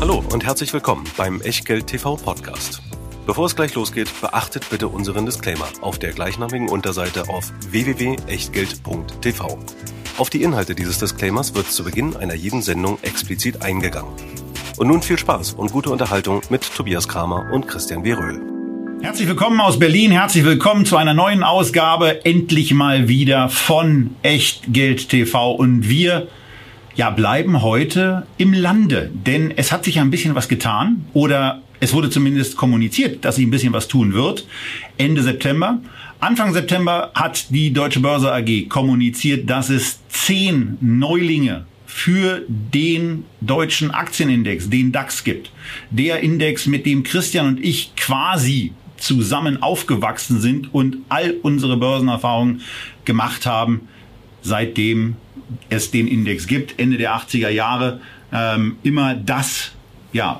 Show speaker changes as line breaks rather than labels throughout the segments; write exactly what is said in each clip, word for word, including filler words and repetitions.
Hallo und herzlich willkommen beim Echtgeld T V Podcast. Bevor es gleich losgeht, beachtet bitte unseren Disclaimer auf der gleichnamigen Unterseite auf w w w punkt echtgeld punkt t v. Auf die Inhalte dieses Disclaimers wird zu Beginn einer jeden Sendung explizit eingegangen. Und nun viel Spaß und gute Unterhaltung mit Tobias Kramer und Christian W. Röhl.
Herzlich willkommen aus Berlin, herzlich willkommen zu einer neuen Ausgabe, endlich mal wieder von Echtgeld T V. Und wir ja, bleiben heute im Lande, denn es hat sich ja ein bisschen was getan oder es wurde zumindest kommuniziert, dass sich ein bisschen was tun wird. Ende September. Anfang September hat die Deutsche Börse A G kommuniziert, dass es zehn Neulinge für den deutschen Aktienindex, den DAX gibt. Der Index, mit dem Christian und ich quasi zusammen aufgewachsen sind und all unsere Börsenerfahrungen gemacht haben, seitdem es den Index gibt, Ende der achtziger Jahre, ähm, immer das, ja,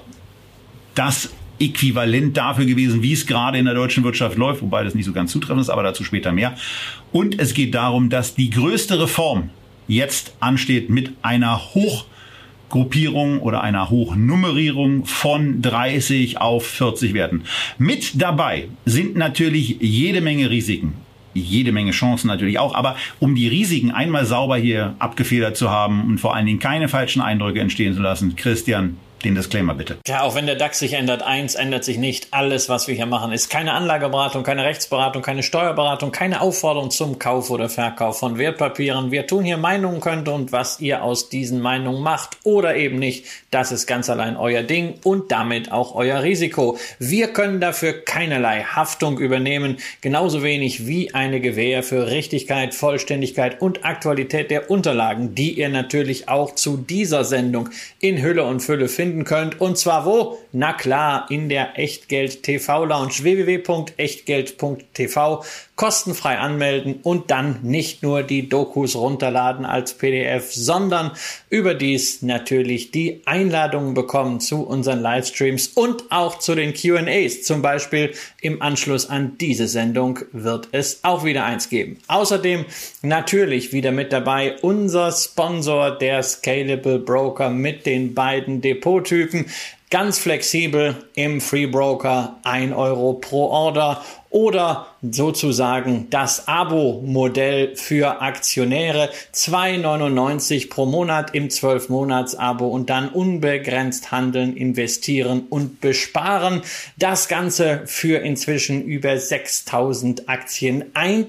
das Äquivalent dafür gewesen, wie es gerade in der deutschen Wirtschaft läuft, wobei das nicht so ganz zutreffend ist, aber dazu später mehr. Und es geht darum, dass die größte Reform jetzt ansteht mit einer Hochgruppierung oder einer Hochnummerierung von dreißig auf vierzig Werten. Mit dabei sind natürlich jede Menge Risiken. Jede Menge Chancen natürlich auch, aber um die Risiken einmal sauber hier abgefedert zu haben und vor allen Dingen keine falschen Eindrücke entstehen zu lassen, Christian, den Disclaimer bitte.
Ja, auch wenn der DAX sich ändert, eins ändert sich nicht. Alles, was wir hier machen, ist keine Anlageberatung, keine Rechtsberatung, keine Steuerberatung, keine Aufforderung zum Kauf oder Verkauf von Wertpapieren. Wir tun hier Meinungen kund und was ihr aus diesen Meinungen macht oder eben nicht, das ist ganz allein euer Ding und damit auch euer Risiko. Wir können dafür keinerlei Haftung übernehmen, genauso wenig wie eine Gewähr für Richtigkeit, Vollständigkeit und Aktualität der Unterlagen, die ihr natürlich auch zu dieser Sendung in Hülle und Fülle findet könnt. Und zwar wo? Na klar, in der Echtgeld T V Lounge w w w punkt echtgeld punkt t v. Kostenfrei anmelden und dann nicht nur die Dokus runterladen als P D F, sondern überdies natürlich die Einladungen bekommen zu unseren Livestreams und auch zu den Q and A's. Zum Beispiel im Anschluss an diese Sendung wird es auch wieder eins geben. Außerdem natürlich wieder mit dabei unser Sponsor, der Scalable Broker mit den beiden Depottypen. Ganz flexibel im Free Broker, ein Euro pro Order oder sozusagen das Abo-Modell für Aktionäre, zwei neunundneunzig pro Monat im zwölf Monats Abo und dann unbegrenzt handeln, investieren und besparen. Das Ganze für inzwischen über sechstausend Aktien,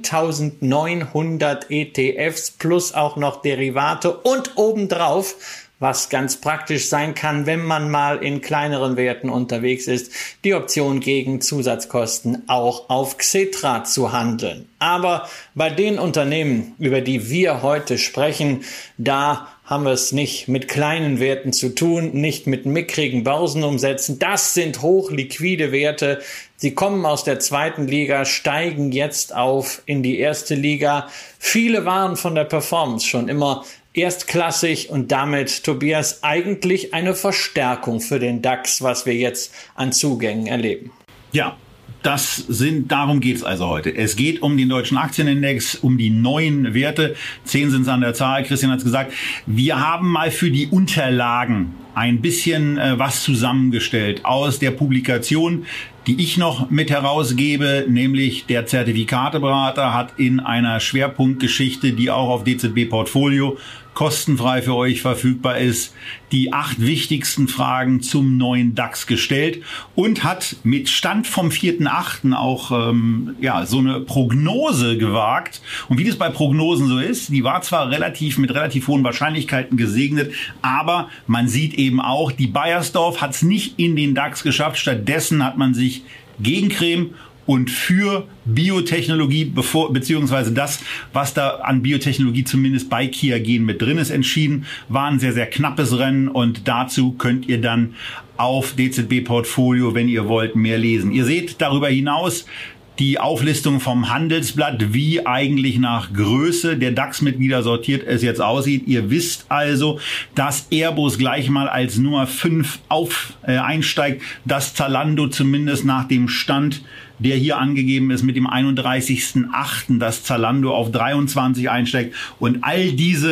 eintausendneunhundert E T Fs plus auch noch Derivate und obendrauf, was ganz praktisch sein kann, wenn man mal in kleineren Werten unterwegs ist, die Option gegen Zusatzkosten auch auf Xetra zu handeln. Aber bei den Unternehmen, über die wir heute sprechen, da haben wir es nicht mit kleinen Werten zu tun, nicht mit mickrigen Börsenumsätzen. Das sind hochliquide Werte. Sie kommen aus der zweiten Liga, steigen jetzt auf in die erste Liga. Viele waren von der Performance schon immer erstklassig und damit, Tobias, eigentlich eine Verstärkung für den DAX, was wir jetzt an Zugängen erleben.
Ja, das sind, darum geht es also heute. Es geht um den deutschen Aktienindex, um die neuen Werte. Zehn sind es an der Zahl, Christian hat es gesagt. Wir haben mal für die Unterlagen ein bisschen äh, was zusammengestellt aus der Publikation, die ich noch mit herausgebe, nämlich der Zertifikateberater hat in einer Schwerpunktgeschichte, die auch auf D Z B Portfolio kostenfrei für euch verfügbar ist, die acht wichtigsten Fragen zum neuen DAX gestellt und hat mit Stand vom vierten achten auch ähm, ja so eine Prognose gewagt. Und wie das bei Prognosen so ist, die war zwar relativ mit relativ hohen Wahrscheinlichkeiten gesegnet, aber man sieht eben auch, die Baiersdorf hat es nicht in den DAX geschafft. Stattdessen hat man sich gegen Creme und für Biotechnologie, bevor, beziehungsweise das, was da an Biotechnologie zumindest bei Qiagen mit drin ist, entschieden. War ein sehr, sehr knappes Rennen und dazu könnt ihr dann auf D Z B Portfolio, wenn ihr wollt, mehr lesen. Ihr seht darüber hinaus die Auflistung vom Handelsblatt, wie eigentlich nach Größe der DAX-Mitglieder sortiert es jetzt aussieht. Ihr wisst also, dass Airbus gleich mal als Nummer fünf auf, äh, einsteigt, dass Zalando zumindest nach dem Stand, der hier angegeben ist, mit dem einunddreißigsten achten, dass Zalando auf dreiundzwanzig einsteigt. Und all diese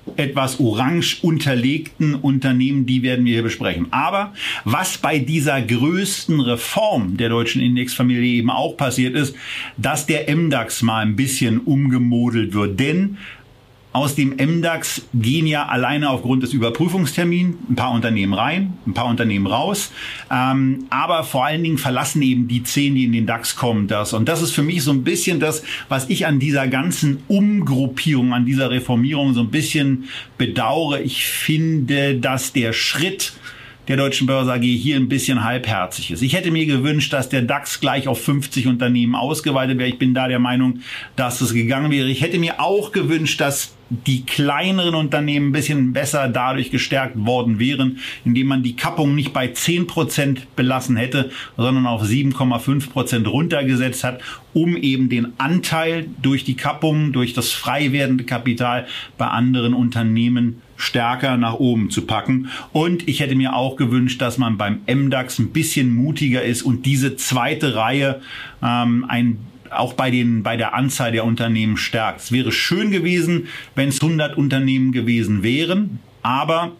etwas orange unterlegten Unternehmen, die werden wir hier besprechen. Aber was bei dieser größten Reform der deutschen Indexfamilie eben auch passiert ist, dass der M DAX mal ein bisschen umgemodelt wird. Denn aus dem M DAX gehen ja alleine aufgrund des Überprüfungstermins ein paar Unternehmen rein, ein paar Unternehmen raus. Ähm, aber vor allen Dingen verlassen eben die zehn, die in den DAX kommen, das. Und das ist für mich so ein bisschen das, was ich an dieser ganzen Umgruppierung, an dieser Reformierung so ein bisschen bedauere. Ich finde, dass der Schritt der Deutschen Börse A G hier ein bisschen halbherzig ist. Ich hätte mir gewünscht, dass der DAX gleich auf fünfzig Unternehmen ausgeweitet wäre. Ich bin da der Meinung, dass es gegangen wäre. Ich hätte mir auch gewünscht, dass die kleineren Unternehmen ein bisschen besser dadurch gestärkt worden wären, indem man die Kappung nicht bei zehn Prozent belassen hätte, sondern auf sieben Komma fünf Prozent runtergesetzt hat, um eben den Anteil durch die Kappung, durch das frei werdende Kapital bei anderen Unternehmen stärker nach oben zu packen. Und ich hätte mir auch gewünscht, dass man beim M DAX ein bisschen mutiger ist und diese zweite Reihe ähm, ein auch bei den bei der Anzahl der Unternehmen stärkt. Es wäre schön gewesen, wenn es hundert Unternehmen gewesen wären, aber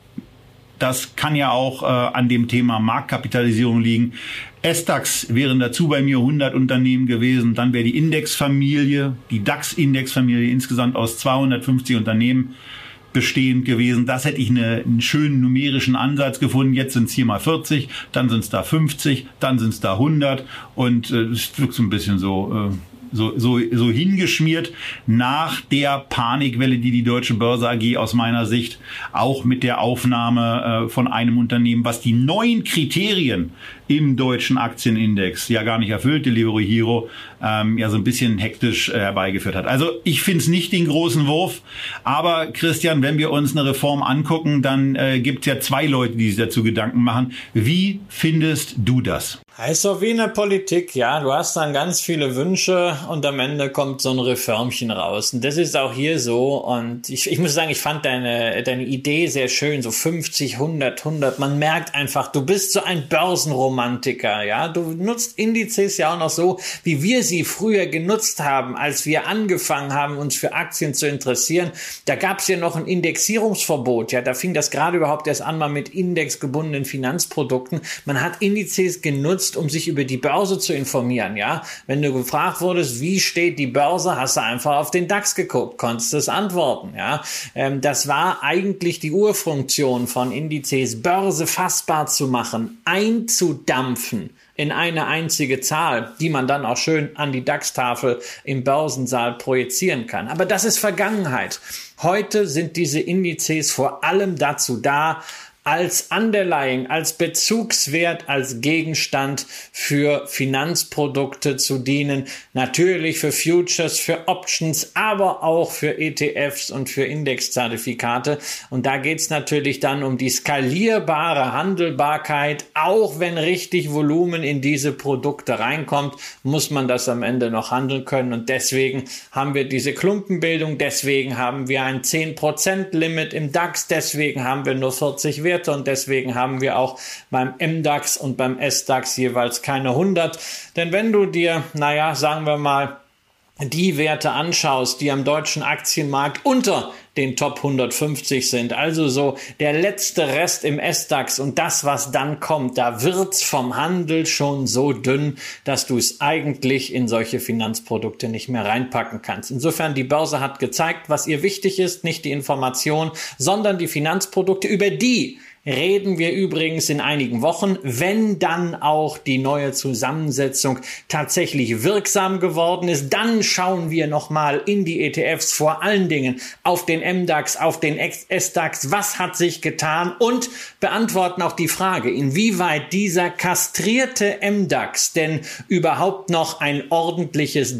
das kann ja auch äh, an dem Thema Marktkapitalisierung liegen. S DAX wären dazu bei mir hundert Unternehmen gewesen, dann wäre die Indexfamilie, die DAX-Indexfamilie insgesamt aus zweihundertfünfzig Unternehmen bestehend gewesen. Das hätte ich eine, einen schönen numerischen Ansatz gefunden. Jetzt sind es hier mal vierzig, dann sind es da fünfzig, dann sind es da hundert und es äh, wirkt so ein bisschen so, äh, so, so, so hingeschmiert nach der Panikwelle, die die Deutsche Börse A G aus meiner Sicht auch mit der Aufnahme äh, von einem Unternehmen, was die neuen Kriterien im deutschen Aktienindex ja gar nicht erfüllte, Libero Hero, ähm, ja so ein bisschen hektisch äh, herbeigeführt hat. Also ich finde es nicht den großen Wurf, aber Christian, wenn wir uns eine Reform angucken, dann äh, gibt es ja zwei Leute, die sich dazu Gedanken machen. Wie findest du das?
Heißt doch wie in der Politik, ja, du hast dann ganz viele Wünsche und am Ende kommt so ein Reformchen raus. Und das ist auch hier so und ich, ich muss sagen, ich fand deine, deine Idee sehr schön, so fünfzig, hundert, hundert. Man merkt einfach, du bist so ein Börsenromantiker, ja. Du nutzt Indizes ja auch noch so, wie wir sie früher genutzt haben, als wir angefangen haben, uns für Aktien zu interessieren. Da gab es ja noch ein Indexierungsverbot, ja. Da fing das gerade überhaupt erst an, mal mit indexgebundenen Finanzprodukten. Man hat Indizes genutzt, um sich über die Börse zu informieren, ja. Wenn du gefragt wurdest, wie steht die Börse, hast du einfach auf den DAX geguckt, konntest es antworten, ja. Ähm, das war eigentlich die Urfunktion von Indizes, Börse fassbar zu machen, einzudampfen in eine einzige Zahl, die man dann auch schön an die DAX-Tafel im Börsensaal projizieren kann. Aber das ist Vergangenheit. Heute sind diese Indizes vor allem dazu da, als Underlying, als Bezugswert, als Gegenstand für Finanzprodukte zu dienen. Natürlich für Futures, für Options, aber auch für E T Fs und für Indexzertifikate. Und da geht's natürlich dann um die skalierbare Handelbarkeit. Auch wenn richtig Volumen in diese Produkte reinkommt, muss man das am Ende noch handeln können. Und deswegen haben wir diese Klumpenbildung, deswegen haben wir ein zehn Prozent Limit im DAX, deswegen haben wir nur vierzig Werte. Und deswegen haben wir auch beim M DAX und beim S DAX jeweils keine hundert. Denn wenn du dir, naja, sagen wir mal, die Werte anschaust, die am deutschen Aktienmarkt unter den Top hundertfünfzig sind, also so der letzte Rest im S DAX und das, was dann kommt, da wird's vom Handel schon so dünn, dass du es eigentlich in solche Finanzprodukte nicht mehr reinpacken kannst. Insofern, die Börse hat gezeigt, was ihr wichtig ist, nicht die Information, sondern die Finanzprodukte, über die reden wir übrigens in einigen Wochen, wenn dann auch die neue Zusammensetzung tatsächlich wirksam geworden ist. Dann schauen wir nochmal in die E T Fs, vor allen Dingen auf den M DAX, auf den S DAX. Was hat sich getan? Und beantworten auch die Frage, inwieweit dieser kastrierte M DAX denn überhaupt noch ein ordentliches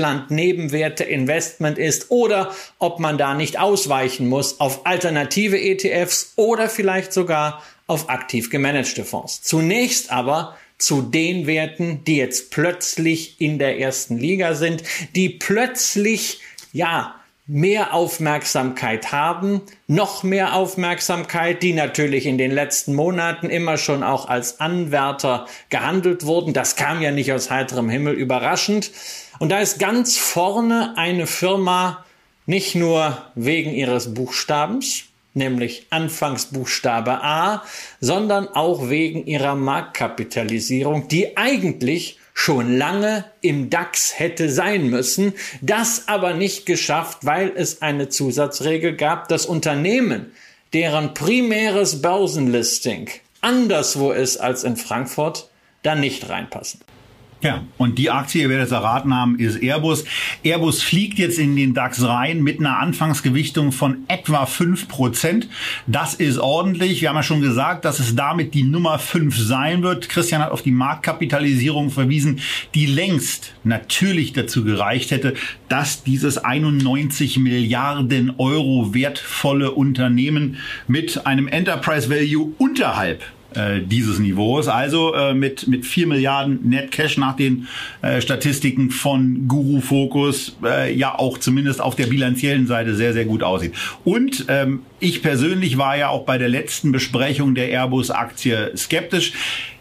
Deutschland-Nebenwerte-Investment ist oder ob man da nicht ausweichen muss auf alternative E T Fs oder vielleicht sogar auf aktiv gemanagte Fonds. Zunächst aber zu den Werten, die jetzt plötzlich in der ersten Liga sind, die plötzlich, ja, mehr Aufmerksamkeit haben, noch mehr Aufmerksamkeit, die natürlich in den letzten Monaten immer schon auch als Anwärter gehandelt wurden. Das kam ja nicht aus heiterem Himmel überraschend. Und da ist ganz vorne eine Firma, Nicht nur wegen ihres Buchstabens, nämlich Anfangsbuchstabe A, sondern auch wegen ihrer Marktkapitalisierung, die eigentlich schon lange im DAX hätte sein müssen, das aber nicht geschafft, weil es eine Zusatzregel gab, dass Unternehmen, deren primäres Börsenlisting anderswo ist als in Frankfurt, da nicht reinpassen.
Ja, und die Aktie, ihr werdet es erraten haben, ist Airbus. Airbus fliegt jetzt in den DAX rein mit einer Anfangsgewichtung von etwa fünf Prozent. Das ist ordentlich. Wir haben ja schon gesagt, dass es damit die Nummer fünf sein wird. Christian hat auf die Marktkapitalisierung verwiesen, die längst natürlich dazu gereicht hätte, dass dieses einundneunzig Milliarden Euro wertvolle Unternehmen mit einem Enterprise Value unterhalb dieses Niveaus, also äh, mit mit vier Milliarden Net Cash nach den äh, Statistiken von Guru Focus äh, ja auch zumindest auf der bilanziellen Seite sehr, sehr gut aussieht. Und ähm, ich persönlich war ja auch bei der letzten Besprechung der Airbus-Aktie skeptisch.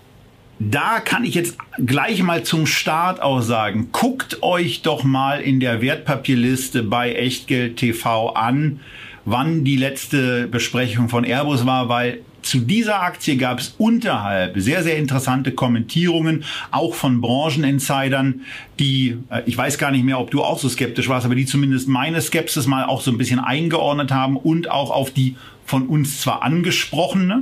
Da kann ich jetzt gleich mal zum Start auch sagen, guckt euch doch mal in der Wertpapierliste bei Echtgeld T V an, wann die letzte Besprechung von Airbus war, weil zu dieser Aktie gab es unterhalb sehr, sehr interessante Kommentierungen, auch von Brancheninsidern, die, ich weiß gar nicht mehr, ob du auch so skeptisch warst, aber die zumindest meine Skepsis mal auch so ein bisschen eingeordnet haben und auch auf die von uns zwar angesprochene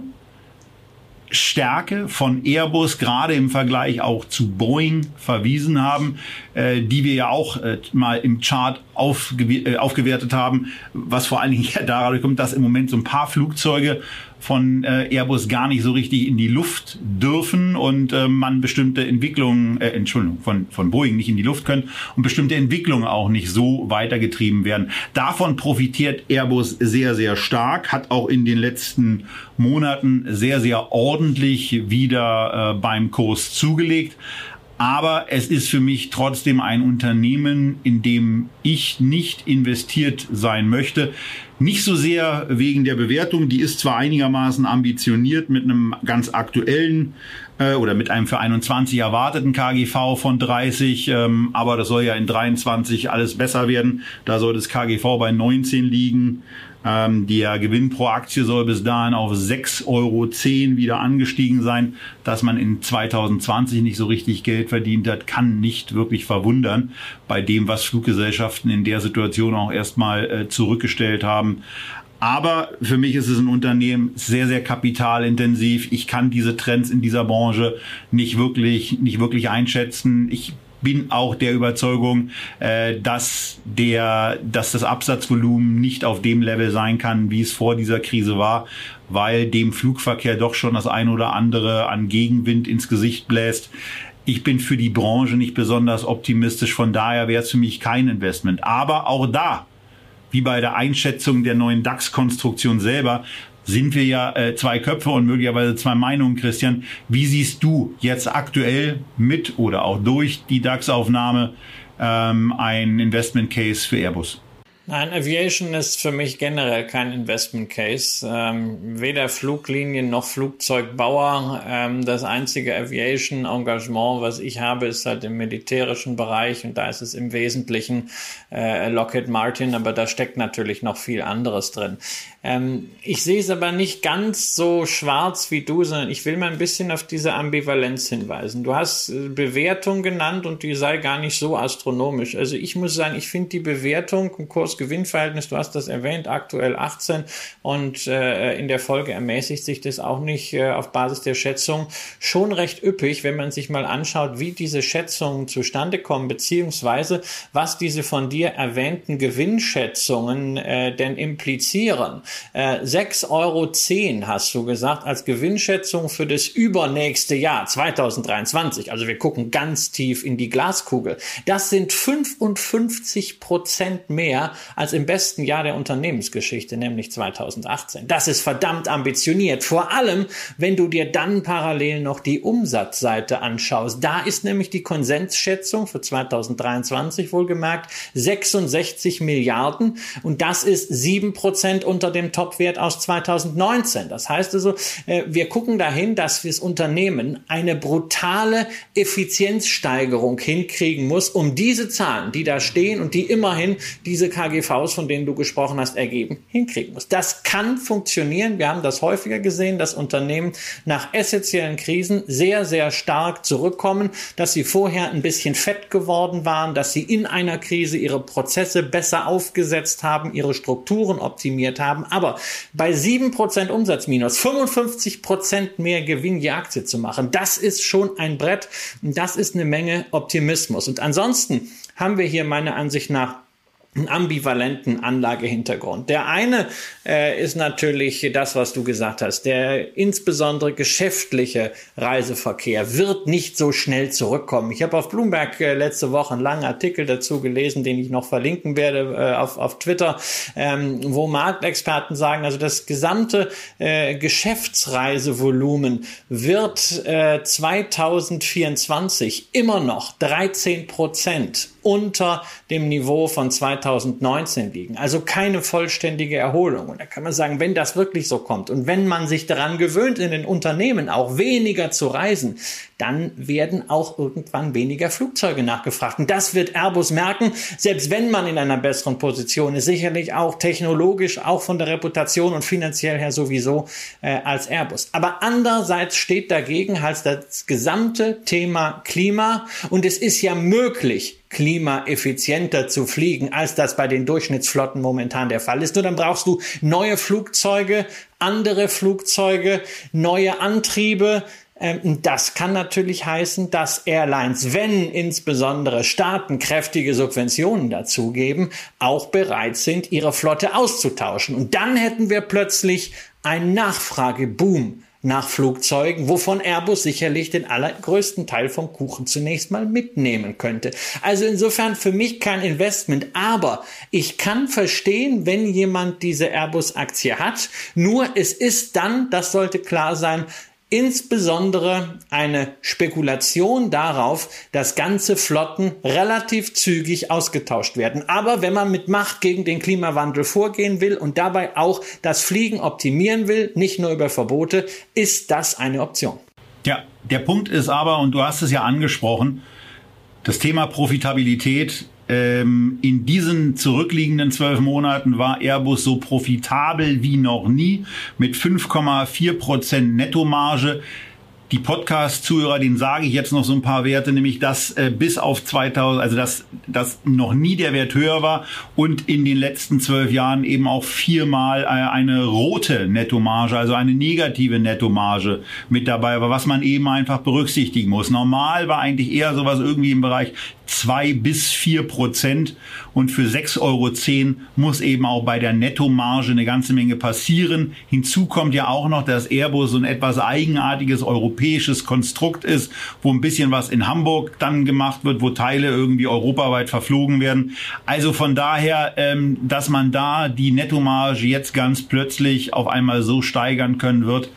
Stärke von Airbus, gerade im Vergleich auch zu Boeing, verwiesen haben, äh, die wir ja auch äh, mal im Chart aufgew- äh, aufgewertet haben, was vor allen Dingen ja dadurch kommt, dass im Moment so ein paar Flugzeuge von äh, Airbus gar nicht so richtig in die Luft dürfen und äh, man bestimmte Entwicklungen, äh, Entschuldigung, von, von Boeing nicht in die Luft können und bestimmte Entwicklungen auch nicht so weitergetrieben werden. Davon profitiert Airbus sehr, sehr stark, hat auch in den letzten Monaten sehr, sehr ordentlich wieder äh, beim Kurs zugelegt. Aber es ist für mich trotzdem ein Unternehmen, in dem ich nicht investiert sein möchte. Nicht so sehr wegen der Bewertung, die ist zwar einigermaßen ambitioniert mit einem ganz aktuellen äh, oder mit einem für einundzwanzig erwarteten K G V von dreißig, ähm, aber das soll ja in dreiundzwanzig alles besser werden. Da soll das K G V bei neunzehn liegen. Ähm, der Gewinn pro Aktie soll bis dahin auf sechs Euro zehn wieder angestiegen sein. Dass man in zweitausendzwanzig nicht so richtig Geld verdient hat, kann nicht wirklich verwundern, bei dem, was Fluggesellschaften in der Situation auch erstmal äh, zurückgestellt haben. Aber für mich ist es ein Unternehmen sehr, sehr kapitalintensiv. Ich kann diese Trends in dieser Branche nicht wirklich, nicht wirklich einschätzen. Ich bin auch der Überzeugung, äh, dass der, dass das Absatzvolumen nicht auf dem Level sein kann, wie es vor dieser Krise war, weil dem Flugverkehr doch schon das ein oder andere an Gegenwind ins Gesicht bläst. Ich bin für die Branche nicht besonders optimistisch, von daher wäre es für mich kein Investment. Aber auch da, wie bei der Einschätzung der neuen DAX-Konstruktion selber, sind wir ja äh, zwei Köpfe und möglicherweise zwei Meinungen, Christian. Wie siehst du jetzt aktuell mit oder auch durch die DAX-Aufnahme ähm, ein Investment Case für Airbus?
Nein, Aviation ist für mich generell kein Investment Case. Ähm, weder Fluglinien noch Flugzeugbauer. Ähm, das einzige Aviation-Engagement, was ich habe, ist halt im militärischen Bereich und da ist es im Wesentlichen äh, Lockheed Martin, aber da steckt natürlich noch viel anderes drin. Ähm, ich sehe es aber nicht ganz so schwarz wie du, sondern ich will mal ein bisschen auf diese Ambivalenz hinweisen. Du hast äh, Bewertung genannt und die sei gar nicht so astronomisch. Also ich muss sagen, ich finde die Bewertung im Kurs-Gewinn-Verhältnis, du hast das erwähnt, aktuell achtzehn und äh, in der Folge ermäßigt sich das auch nicht äh, auf Basis der Schätzung, schon recht üppig, wenn man sich mal anschaut, wie diese Schätzungen zustande kommen, beziehungsweise was diese von dir erwähnten Gewinnschätzungen äh, denn implizieren. Äh, sechs Euro zehn hast du gesagt als Gewinnschätzung für das übernächste Jahr zweitausenddreiundzwanzig. Also wir gucken ganz tief in die Glaskugel. Das sind fünfundfünfzig Prozent mehr als im besten Jahr der Unternehmensgeschichte, nämlich zweitausendachtzehn. Das ist verdammt ambitioniert. Vor allem, wenn du dir dann parallel noch die Umsatzseite anschaust. Da ist nämlich die Konsensschätzung für zweitausenddreiundzwanzig wohlgemerkt sechsundsechzig Milliarden und das ist sieben Prozent unter dem Topwert aus zweitausendneunzehn. Das heißt also, wir gucken dahin, dass das Unternehmen eine brutale Effizienzsteigerung hinkriegen muss, um diese Zahlen, die da stehen und die immerhin diese K G G Vs, von denen du gesprochen hast, ergeben, hinkriegen muss. Das kann funktionieren. Wir haben das häufiger gesehen, dass Unternehmen nach essentiellen Krisen sehr, sehr stark zurückkommen, dass sie vorher ein bisschen fett geworden waren, dass sie in einer Krise ihre Prozesse besser aufgesetzt haben, ihre Strukturen optimiert haben. Aber bei sieben Prozent Umsatzminus, fünfundfünfzig Prozent mehr Gewinn je Aktie zu machen, das ist schon ein Brett. Das ist eine Menge Optimismus. Und ansonsten haben wir hier meiner Ansicht nach einen ambivalenten Anlagehintergrund. Der eine äh, ist natürlich das, was du gesagt hast. Der insbesondere geschäftliche Reiseverkehr wird nicht so schnell zurückkommen. Ich habe auf Bloomberg äh, letzte Woche einen langen Artikel dazu gelesen, den ich noch verlinken werde äh, auf, auf Twitter, ähm, wo Marktexperten sagen, also das gesamte äh, Geschäftsreisevolumen wird äh, zweitausendvierundzwanzig immer noch dreizehn Prozent unter dem Niveau von zweitausendneunzehn liegen. Also keine vollständige Erholung. Und da kann man sagen, wenn das wirklich so kommt und wenn man sich daran gewöhnt, in den Unternehmen auch weniger zu reisen, dann werden auch irgendwann weniger Flugzeuge nachgefragt. Und das wird Airbus merken, selbst wenn man in einer besseren Position ist, sicherlich auch technologisch, auch von der Reputation und finanziell her sowieso äh, als Airbus. Aber andererseits steht dagegen halt das gesamte Thema Klima. Und es ist ja möglich, klimaeffizienter zu fliegen, als das bei den Durchschnittsflotten momentan der Fall ist. Nur dann brauchst du neue Flugzeuge, andere Flugzeuge, neue Antriebe. Das kann natürlich heißen, dass Airlines, wenn insbesondere Staaten kräftige Subventionen dazugeben, auch bereit sind, ihre Flotte auszutauschen. Und dann hätten wir plötzlich einen Nachfrageboom nach Flugzeugen, wovon Airbus sicherlich den allergrößten Teil vom Kuchen zunächst mal mitnehmen könnte. Also insofern für mich kein Investment, aber ich kann verstehen, wenn jemand diese Airbus-Aktie hat, nur es ist dann, das sollte klar sein, insbesondere eine Spekulation darauf, dass ganze Flotten relativ zügig ausgetauscht werden. Aber wenn man mit Macht gegen den Klimawandel vorgehen will und dabei auch das Fliegen optimieren will, nicht nur über Verbote, ist das eine Option.
Ja, der Punkt ist aber, und du hast es ja angesprochen, das Thema Profitabilität. Ähm, in diesen zurückliegenden zwölf Monaten war Airbus so profitabel wie noch nie mit fünf Komma vier Prozent Nettomarge. Die Podcast-Zuhörer, denen sage ich jetzt noch so ein paar Werte, nämlich dass äh, bis auf zweitausend, also dass, dass noch nie der Wert höher war und in den letzten zwölf Jahren eben auch viermal äh, eine rote Nettomarge, also eine negative Nettomarge mit dabei war, was man eben einfach berücksichtigen muss. Normal war eigentlich eher sowas irgendwie im Bereich zwei bis vier Prozent und für sechs Euro zehn muss eben auch bei der Nettomarge eine ganze Menge passieren. Hinzu kommt ja auch noch, dass Airbus so ein etwas eigenartiges europäisches Konstrukt ist, wo ein bisschen was in Hamburg dann gemacht wird, wo Teile irgendwie europaweit verflogen werden. Also von daher, ähm, dass man da die Nettomarge jetzt ganz plötzlich auf einmal so steigern können wird,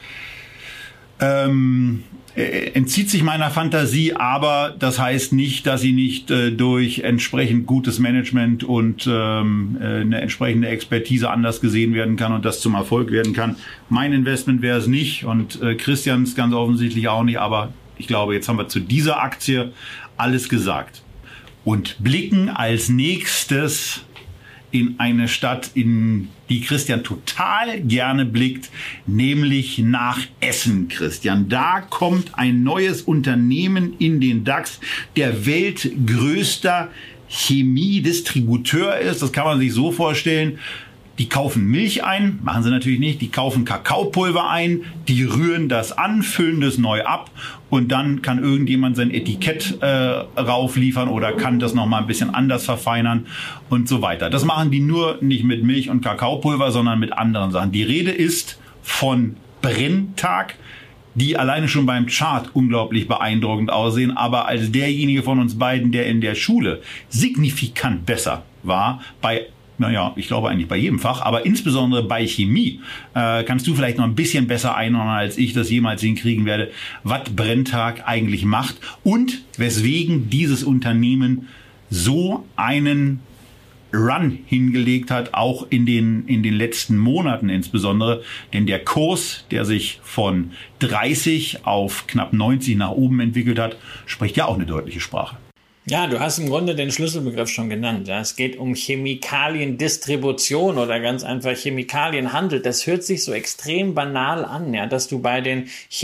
ähm, entzieht sich meiner Fantasie, aber das heißt nicht, dass sie nicht äh, durch entsprechend gutes Management und ähm, äh, eine entsprechende Expertise anders gesehen werden kann und das zum Erfolg werden kann. Mein Investment wäre es nicht und äh, Christians ganz offensichtlich auch nicht, aber ich glaube, jetzt haben wir zu dieser Aktie alles gesagt. Und blicken als nächstes in eine Stadt, in die Christian total gerne blickt, nämlich nach Essen, Christian. Da kommt ein neues Unternehmen in den DAX, der weltgrößter Chemiedistributeur ist. Das kann man sich so vorstellen. Die kaufen Milch ein, machen sie natürlich nicht, die kaufen Kakaopulver ein, die rühren das an, füllen das neu ab und dann kann irgendjemand sein Etikett äh, raufliefern oder kann das nochmal ein bisschen anders verfeinern und so weiter. Das machen die nur nicht mit Milch und Kakaopulver, sondern mit anderen Sachen. Die Rede ist von Brenntag, die alleine schon beim Chart unglaublich beeindruckend aussehen, aber als derjenige von uns beiden, der in der Schule signifikant besser war, bei Naja, ich glaube eigentlich bei jedem Fach, aber insbesondere bei Chemie äh, kannst du vielleicht noch ein bisschen besser einordnen, als ich das jemals hinkriegen werde, was Brenntag eigentlich macht und weswegen dieses Unternehmen so einen Run hingelegt hat, auch in den, in den letzten Monaten insbesondere. Denn der Kurs, der sich von dreißig auf knapp neunzig nach oben entwickelt hat, spricht ja auch eine deutliche Sprache.
Ja, du hast im Grunde den Schlüsselbegriff schon genannt. Ja. Es geht um Chemikaliendistribution oder ganz einfach Chemikalienhandel. Das hört sich so extrem banal an, ja, dass du bei den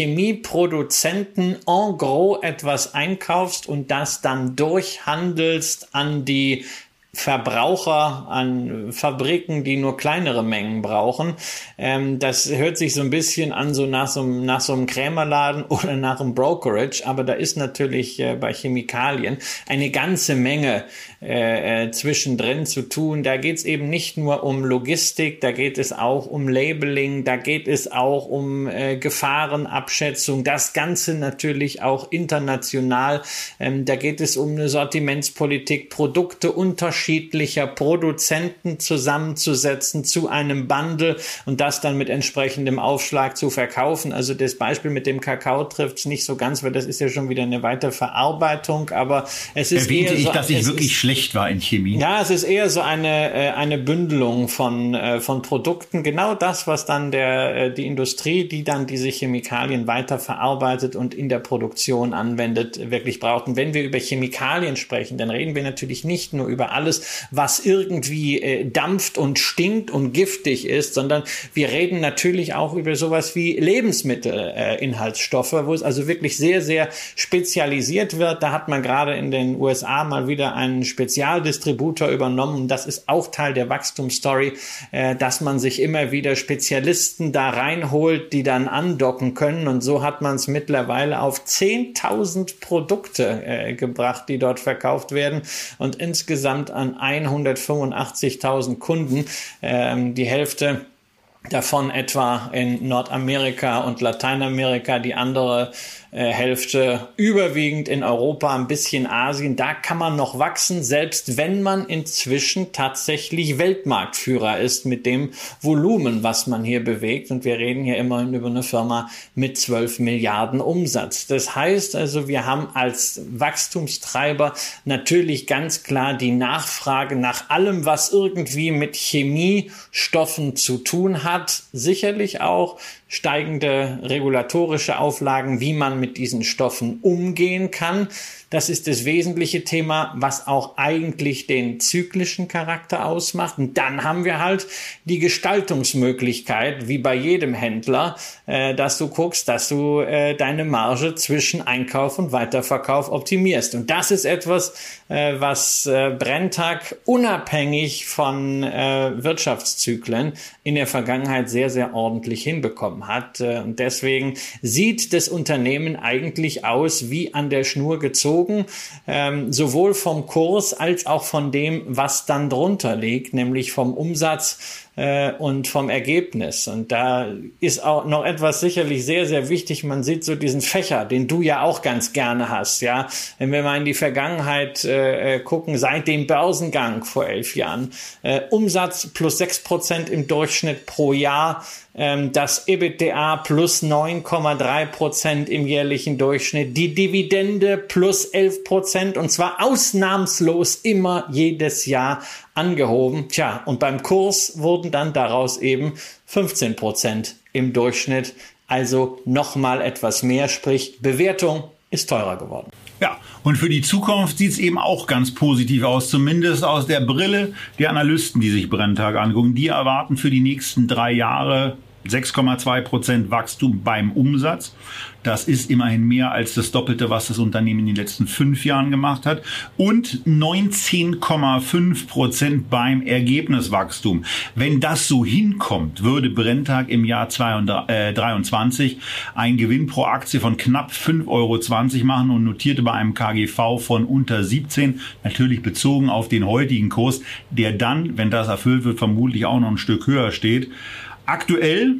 Chemieproduzenten en gros etwas einkaufst und das dann durchhandelst an die Verbraucher, an Fabriken, die nur kleinere Mengen brauchen. Ähm, das hört sich so ein bisschen an, so nach so, einem, nach so einem Krämerladen oder nach einem Brokerage, aber da ist natürlich äh, bei Chemikalien eine ganze Menge äh, äh, zwischendrin zu tun. Da geht es eben nicht nur um Logistik, da geht es auch um Labeling, da geht es auch um äh, Gefahrenabschätzung, das Ganze natürlich auch international. Ähm, da geht es um eine Sortimentspolitik, Produkte unterschiedlich unterschiedlicher Produzenten zusammenzusetzen zu einem Bundle und das dann mit entsprechendem Aufschlag zu verkaufen. Also das Beispiel mit dem Kakao trifft es nicht so ganz, weil das ist ja schon wieder eine Weiterverarbeitung, aber es ist
Erwähnte
eher
ich,
so,
dass ich wirklich
ist,
schlecht war in Chemie.
Ja, es ist eher so eine eine Bündelung von von Produkten, genau das, was dann der die Industrie, die dann diese Chemikalien weiterverarbeitet und in der Produktion anwendet, wirklich braucht. Und wenn wir über Chemikalien sprechen, dann reden wir natürlich nicht nur über alles, was irgendwie äh, dampft und stinkt und giftig ist, sondern wir reden natürlich auch über sowas wie Lebensmittelinhaltsstoffe, äh, wo es also wirklich sehr, sehr spezialisiert wird. Da hat man gerade in den U S A mal wieder einen Spezialdistributor übernommen. Das ist auch Teil der Wachstumsstory, äh, dass man sich immer wieder Spezialisten da reinholt, die dann andocken können. Und so hat man es mittlerweile auf zehntausend Produkte äh, gebracht, die dort verkauft werden und insgesamt an hundertfünfundachtzigtausend Kunden, ähm, die Hälfte davon etwa in Nordamerika und Lateinamerika, die andere äh, Hälfte überwiegend in Europa, ein bisschen Asien. Da kann man noch wachsen, selbst wenn man inzwischen tatsächlich Weltmarktführer ist mit dem Volumen, was man hier bewegt. Und wir reden hier immerhin über eine Firma mit zwölf Milliarden Umsatz. Das heißt also, wir haben als Wachstumstreiber natürlich ganz klar die Nachfrage nach allem, was irgendwie mit Chemiestoffen zu tun hat. Hat sicherlich auch steigende regulatorische Auflagen, wie man mit diesen Stoffen umgehen kann. Das ist das wesentliche Thema, was auch eigentlich den zyklischen Charakter ausmacht. Und dann haben wir halt die Gestaltungsmöglichkeit, wie bei jedem Händler, äh, dass du guckst, dass du äh, deine Marge zwischen Einkauf und Weiterverkauf optimierst. Und das ist etwas, äh, was äh, Brenntag unabhängig von äh, Wirtschaftszyklen in der Vergangenheit sehr, sehr ordentlich hinbekommen hat. Äh, und deswegen sieht das Unternehmen eigentlich aus wie an der Schnur gezogen, ähm, sowohl vom Kurs als auch von dem, was dann drunter liegt, nämlich vom Umsatz äh, und vom Ergebnis. Und da ist auch noch etwas sicherlich sehr, sehr wichtig. Man sieht so diesen Fächer, den du ja auch ganz gerne hast. Ja, wenn wir mal in die Vergangenheit äh, gucken, seit dem Börsengang vor elf Jahren, äh, Umsatz plus sechs Prozent im Durchschnitt pro Jahr, das EBITDA plus neun Komma drei Prozent im jährlichen Durchschnitt, die Dividende plus elf Prozent und zwar ausnahmslos immer jedes Jahr angehoben. Tja, und beim Kurs wurden dann daraus eben fünfzehn Prozent im Durchschnitt, also nochmal etwas mehr, sprich Bewertung ist teurer geworden.
Ja, und für die Zukunft sieht es eben auch ganz positiv aus, zumindest aus der Brille der Analysten, die sich Brenntag angucken. Die erwarten für die nächsten drei Jahre sechs Komma zwei Prozent Wachstum beim Umsatz. Das ist immerhin mehr als das Doppelte, was das Unternehmen in den letzten fünf Jahren gemacht hat. Und neunzehn Komma fünf Prozent beim Ergebniswachstum. Wenn das so hinkommt, würde Brenntag im Jahr zweitausenddreiundzwanzig einen Gewinn pro Aktie von knapp fünf Euro zwanzig machen und notierte bei einem K G V von unter siebzehn, natürlich bezogen auf den heutigen Kurs, der dann, wenn das erfüllt wird, vermutlich auch noch ein Stück höher steht. Aktuell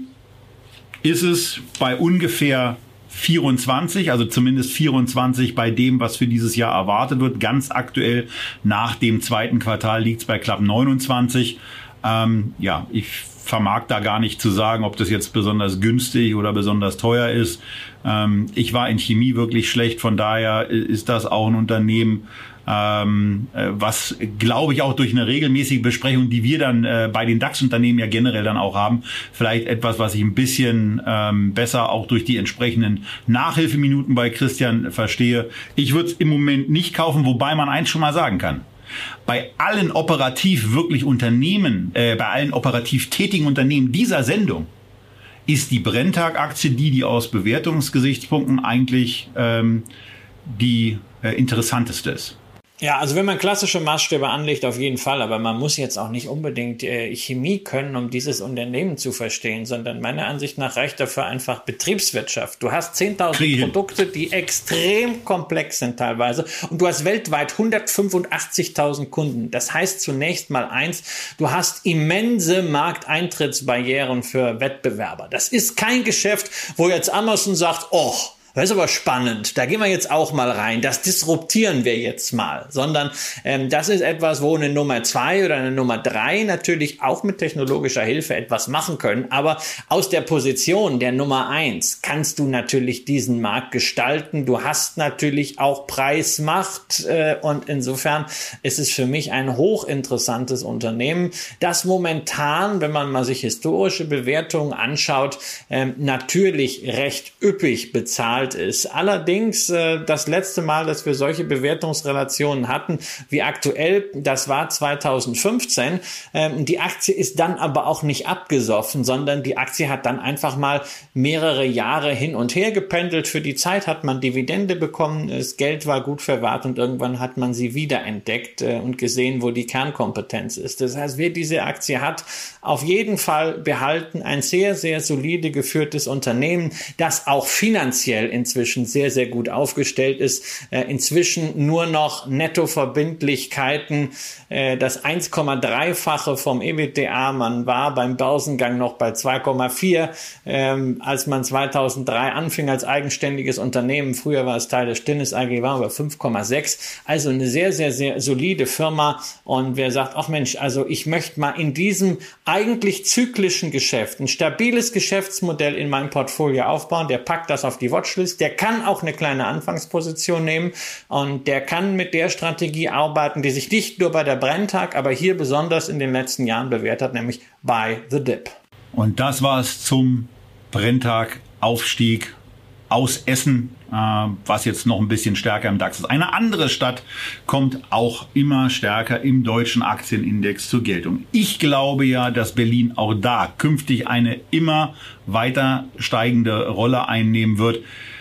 ist es bei ungefähr vierundzwanzig, also zumindest vierundzwanzig bei dem, was für dieses Jahr erwartet wird. Ganz aktuell nach dem zweiten Quartal liegt es bei knapp neunundzwanzig. Ähm, ja, ich vermag da gar nicht zu sagen, ob das jetzt besonders günstig oder besonders teuer ist. Ähm, ich war in Chemie wirklich schlecht, von daher ist das auch ein Unternehmen, ähm, was, glaube ich, auch durch eine regelmäßige Besprechung, die wir dann äh, bei den DAX-Unternehmen ja generell dann auch haben, vielleicht etwas, was ich ein bisschen ähm, besser auch durch die entsprechenden Nachhilfeminuten bei Christian verstehe. Ich würde es im Moment nicht kaufen, wobei man eins schon mal sagen kann. Bei allen operativ wirklich Unternehmen, äh, bei allen operativ tätigen Unternehmen dieser Sendung ist die Brenntag-Aktie die, die aus Bewertungsgesichtspunkten eigentlich ähm, die äh, interessanteste ist.
Ja, also wenn man klassische Maßstäbe anlegt, auf jeden Fall, aber man muss jetzt auch nicht unbedingt äh, Chemie können, um dieses Unternehmen zu verstehen, sondern meiner Ansicht nach reicht dafür einfach Betriebswirtschaft. Du hast zehntausend Produkte, die extrem komplex sind teilweise und du hast weltweit hundertfünfundachtzigtausend Kunden. Das heißt zunächst mal eins, du hast immense Markteintrittsbarrieren für Wettbewerber. Das ist kein Geschäft, wo jetzt Amazon sagt, oh, das ist aber spannend, da gehen wir jetzt auch mal rein, das disruptieren wir jetzt mal, sondern ähm, das ist etwas, wo eine Nummer zwei oder eine Nummer drei natürlich auch mit technologischer Hilfe etwas machen können, aber aus der Position der Nummer eins kannst du natürlich diesen Markt gestalten, du hast natürlich auch Preismacht äh, und insofern ist es für mich ein hochinteressantes Unternehmen, das momentan, wenn man mal sich historische Bewertungen anschaut, ähm, natürlich recht üppig bezahlt ist. Allerdings äh, das letzte Mal, dass wir solche Bewertungsrelationen hatten wie aktuell, das war zweitausendfünfzehn. Ähm, die Aktie ist dann aber auch nicht abgesoffen, sondern die Aktie hat dann einfach mal mehrere Jahre hin und her gependelt. Für die Zeit hat man Dividende bekommen, das Geld war gut verwahrt und irgendwann hat man sie wiederentdeckt äh, und gesehen, wo die Kernkompetenz ist. Das heißt, wer diese Aktie hat, auf jeden Fall behalten, ein sehr, sehr solide geführtes Unternehmen, das auch finanziell inzwischen sehr, sehr gut aufgestellt ist. Äh, inzwischen nur noch Nettoverbindlichkeiten, äh, das eins Komma drei-fache vom EBITDA. Man war beim Börsengang noch bei zwei Komma vier, ähm, als man zweitausenddrei anfing als eigenständiges Unternehmen. Früher war es Teil der Stinnes A G, war aber fünf Komma sechs. Also eine sehr, sehr, sehr solide Firma. Und wer sagt, ach Mensch, also ich möchte mal in diesem eigentlich zyklischen Geschäft ein stabiles Geschäftsmodell in meinem Portfolio aufbauen, der packt das auf die Watchlist. Der kann auch eine kleine Anfangsposition nehmen und der kann mit der Strategie arbeiten, die sich nicht nur bei der Brenntag, aber hier besonders in den letzten Jahren bewährt hat, nämlich Buy the Dip.
Und das war es zum Brenntag-Aufstieg aus Essen, äh, was jetzt noch ein bisschen stärker im DAX ist. Eine andere Stadt kommt auch immer stärker im deutschen Aktienindex zur Geltung. Ich glaube ja, dass Berlin auch da künftig eine immer weiter steigende Rolle einnehmen wird.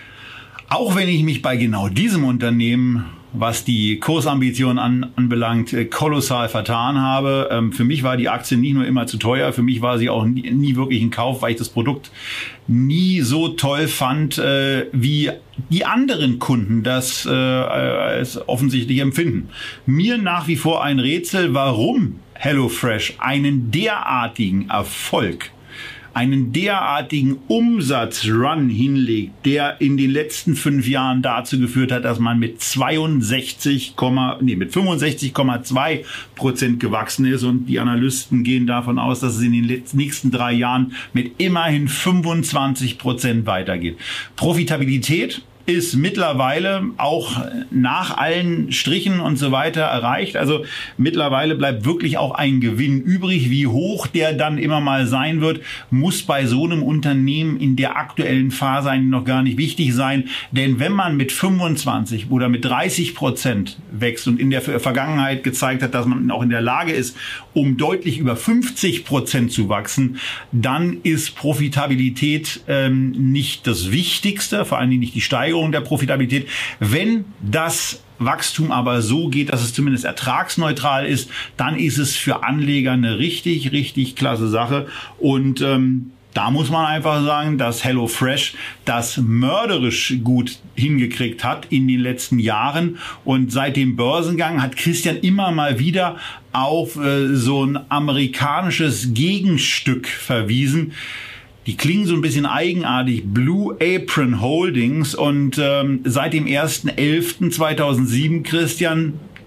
Auch wenn ich mich bei genau diesem Unternehmen, was die Kursambitionen an, anbelangt, äh, kolossal vertan habe. Ähm, für mich war die Aktie nicht nur immer zu teuer, für mich war sie auch nie, nie wirklich ein Kauf, weil ich das Produkt nie so toll fand, äh, wie die anderen Kunden das äh, als offensichtlich empfinden. Mir nach wie vor ein Rätsel, warum HelloFresh einen derartigen Erfolg, einen derartigen Umsatzrun hinlegt, der in den letzten fünf Jahren dazu geführt hat, dass man mit zweiundsechzig, nee, mit fünfundsechzig Komma zwei Prozent gewachsen ist und die Analysten gehen davon aus, dass es in den nächsten drei Jahren mit immerhin fünfundzwanzig Prozent weitergeht. Profitabilität ist mittlerweile auch nach allen Strichen und so weiter erreicht. Also mittlerweile bleibt wirklich auch ein Gewinn übrig. Wie hoch der dann immer mal sein wird, muss bei so einem Unternehmen in der aktuellen Phase eigentlich noch gar nicht wichtig sein. Denn wenn man mit fünfundzwanzig oder mit dreißig Prozent wächst und in der Vergangenheit gezeigt hat, dass man auch in der Lage ist, um deutlich über fünfzig Prozent zu wachsen, dann ist Profitabilität ähm, nicht das Wichtigste, vor allen Dingen nicht die Steigerung der Profitabilität. Wenn das Wachstum aber so geht, dass es zumindest ertragsneutral ist, dann ist es für Anleger eine richtig, richtig klasse Sache. Und ähm, da muss man einfach sagen, dass HelloFresh das mörderisch gut hingekriegt hat in den letzten Jahren. Und seit dem Börsengang hat Christian immer mal wieder auf äh, so ein amerikanisches Gegenstück verwiesen. Die klingen so ein bisschen eigenartig, Blue Apron Holdings. Und ähm, seit dem ersten elften zweitausendsieben, Christian,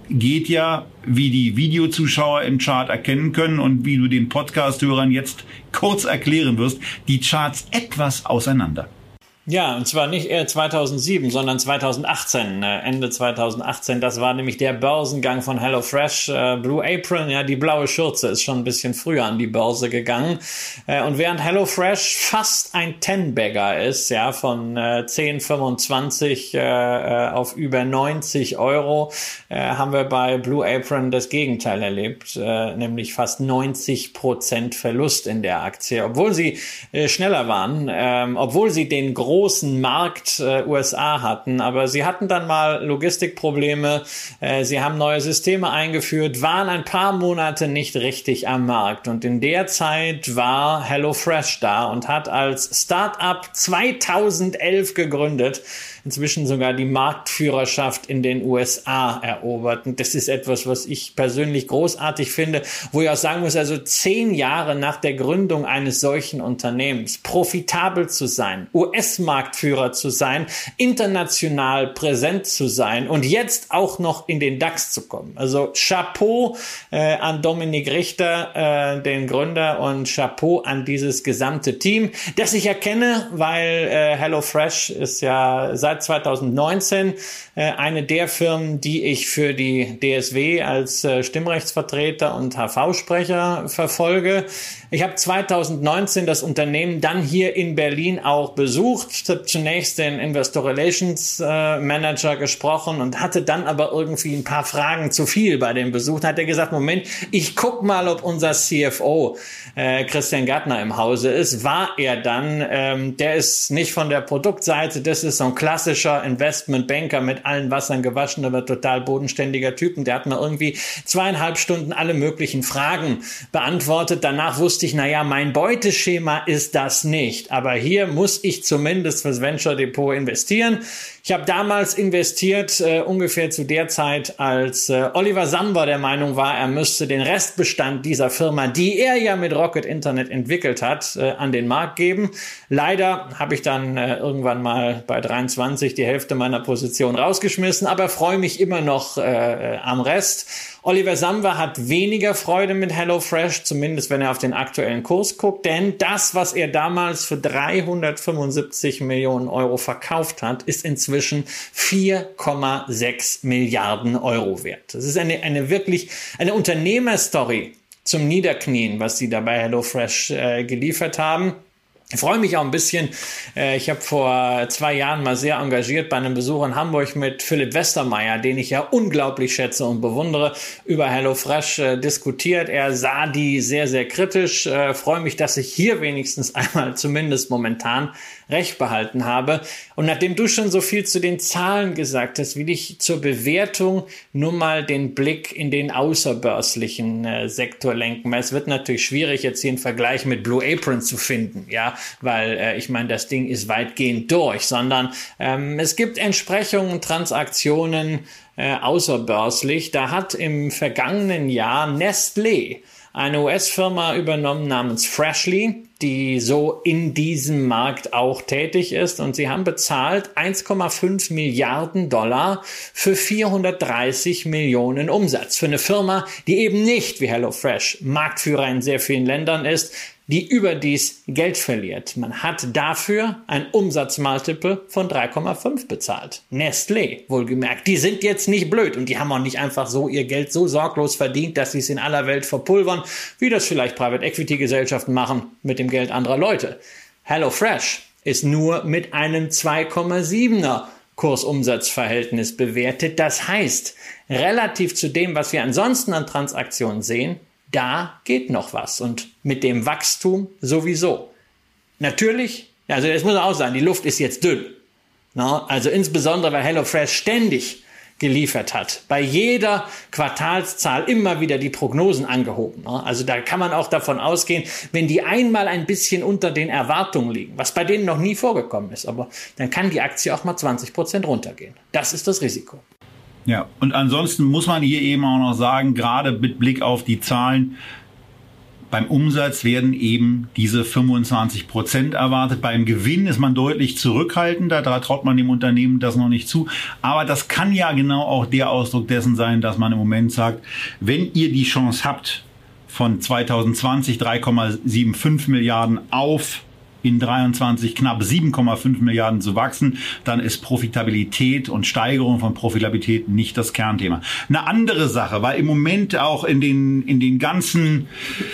geht ja, wie die Videozuschauer im Chart erkennen können und wie du den Podcast-Hörern jetzt kurz erklären wirst, die Charts etwas auseinander.
Ja, und zwar nicht eher zweitausendsieben, sondern zweitausendachtzehn, äh, Ende zweitausendachtzehn. Das war nämlich der Börsengang von HelloFresh. Äh, Blue Apron, ja, die blaue Schürze ist schon ein bisschen früher an die Börse gegangen. Äh, und während HelloFresh fast ein Ten-Bagger ist, ja, von äh, zehn Komma fünfundzwanzig äh, auf über neunzig Euro, äh, haben wir bei Blue Apron das Gegenteil erlebt, äh, nämlich fast neunzig Prozent Verlust in der Aktie, obwohl sie äh, schneller waren, äh, obwohl sie den großen großen Markt äh, U S A hatten, aber sie hatten dann mal Logistikprobleme, äh, sie haben neue Systeme eingeführt, waren ein paar Monate nicht richtig am Markt und in der Zeit war HelloFresh da und hat als Start-up zweitausendelf gegründet, inzwischen sogar die Marktführerschaft in den U S A erobert. Und das ist etwas, was ich persönlich großartig finde, wo ich auch sagen muss, also zehn Jahre nach der Gründung eines solchen Unternehmens profitabel zu sein, U S-Marktführer zu sein, international präsent zu sein und jetzt auch noch in den DAX zu kommen. Also Chapeau äh, an Dominik Richter, äh, den Gründer, und Chapeau an dieses gesamte Team, das ich erkenne, weil äh, HelloFresh ist ja seit zweitausendneunzehn äh, eine der Firmen, die ich für die D S W als äh, Stimmrechtsvertreter und H V-Sprecher verfolge. Ich habe zweitausendneunzehn das Unternehmen dann hier in Berlin auch besucht, habe zunächst den Investor Relations äh, Manager gesprochen und hatte dann aber irgendwie ein paar Fragen zu viel bei dem Besuch. Da hat er gesagt, Moment, ich guck mal, ob unser C F O äh, Christian Gärtner im Hause ist. War er dann, ähm, der ist nicht von der Produktseite, das ist so ein klassischer Investmentbanker mit allen Wassern gewaschen, aber total bodenständiger Typ. Und der hat mir irgendwie zweieinhalb Stunden alle möglichen Fragen beantwortet. Danach wusste ich, naja, mein Beuteschema ist das nicht. Aber hier muss ich zumindest fürs Venture Depot investieren. Ich habe damals investiert, äh, ungefähr zu der Zeit, als äh, Oliver Samwer der Meinung war, er müsste den Restbestand dieser Firma, die er ja mit Rocket Internet entwickelt hat, äh, an den Markt geben. Leider habe ich dann äh, irgendwann mal bei dreiundzwanzig die Hälfte meiner Position rausgeschmissen, aber freue mich immer noch äh, äh, am Rest. Oliver Samwer hat weniger Freude mit HelloFresh, zumindest wenn er auf den aktuellen Kurs guckt, denn das, was er damals für dreihundertfünfundsiebzig Millionen Euro verkauft hat, ist inzwischen vier Komma sechs Milliarden Euro wert. Das ist eine, eine wirklich, eine Unternehmerstory zum Niederknien, was sie da bei HelloFresh äh, geliefert haben. Ich freue mich auch ein bisschen. Ich habe vor zwei Jahren mal sehr engagiert bei einem Besuch in Hamburg mit Philipp Westermeier, den ich ja unglaublich schätze und bewundere, über HelloFresh diskutiert. Er sah die sehr, sehr kritisch. Ich freue mich, dass ich hier wenigstens einmal zumindest momentan recht behalten habe. Und nachdem du schon so viel zu den Zahlen gesagt hast, will ich zur Bewertung nur mal den Blick in den außerbörslichen äh, Sektor lenken. Es wird natürlich schwierig, jetzt hier einen Vergleich mit Blue Apron zu finden, ja, weil äh, ich meine, das Ding ist weitgehend durch, sondern ähm, es gibt Entsprechungen, Transaktionen äh, außerbörslich. Da hat im vergangenen Jahr Nestlé eine U S-Firma übernommen namens Freshly, die so in diesem Markt auch tätig ist. Und sie haben bezahlt eins Komma fünf Milliarden Dollar für vierhundertdreißig Millionen Umsatz. Für eine Firma, die eben nicht wie HelloFresh Marktführer in sehr vielen Ländern ist, die überdies Geld verliert. Man hat dafür ein Umsatzmultiple von drei Komma fünf bezahlt. Nestlé, wohlgemerkt. Die sind jetzt nicht blöd und die haben auch nicht einfach so ihr Geld so sorglos verdient, dass sie es in aller Welt verpulvern, wie das vielleicht Private Equity Gesellschaften machen mit dem Geld anderer Leute. HelloFresh ist nur mit einem zwei Komma siebener Kursumsatzverhältnis bewertet. Das heißt, relativ zu dem, was wir ansonsten an Transaktionen sehen, da geht noch was und mit dem Wachstum sowieso. Natürlich, also das muss man auch sagen, die Luft ist jetzt dünn. No? Also insbesondere, weil HelloFresh ständig geliefert hat. Bei jeder Quartalszahl immer wieder die Prognosen angehoben. No? Also da kann man auch davon ausgehen, wenn die einmal ein bisschen unter den Erwartungen liegen, was bei denen noch nie vorgekommen ist, aber dann kann die Aktie auch mal zwanzig Prozent runtergehen. Das ist das Risiko.
Ja, und ansonsten muss man hier eben auch noch sagen, gerade mit Blick auf die Zahlen, Beim Umsatz werden eben diese fünfundzwanzig Prozent erwartet. Beim Gewinn ist man deutlich zurückhaltender. Da traut man dem Unternehmen das noch nicht zu. Aber das kann ja genau auch der Ausdruck dessen sein, dass man im Moment sagt, wenn ihr die Chance habt, von zwanzig zwanzig drei Komma fünfundsiebzig Milliarden auf in dreiundzwanzig knapp sieben Komma fünf Milliarden zu wachsen, dann ist Profitabilität und Steigerung von Profitabilität nicht das Kernthema. Eine andere Sache, weil im Moment auch in den, in den ganzen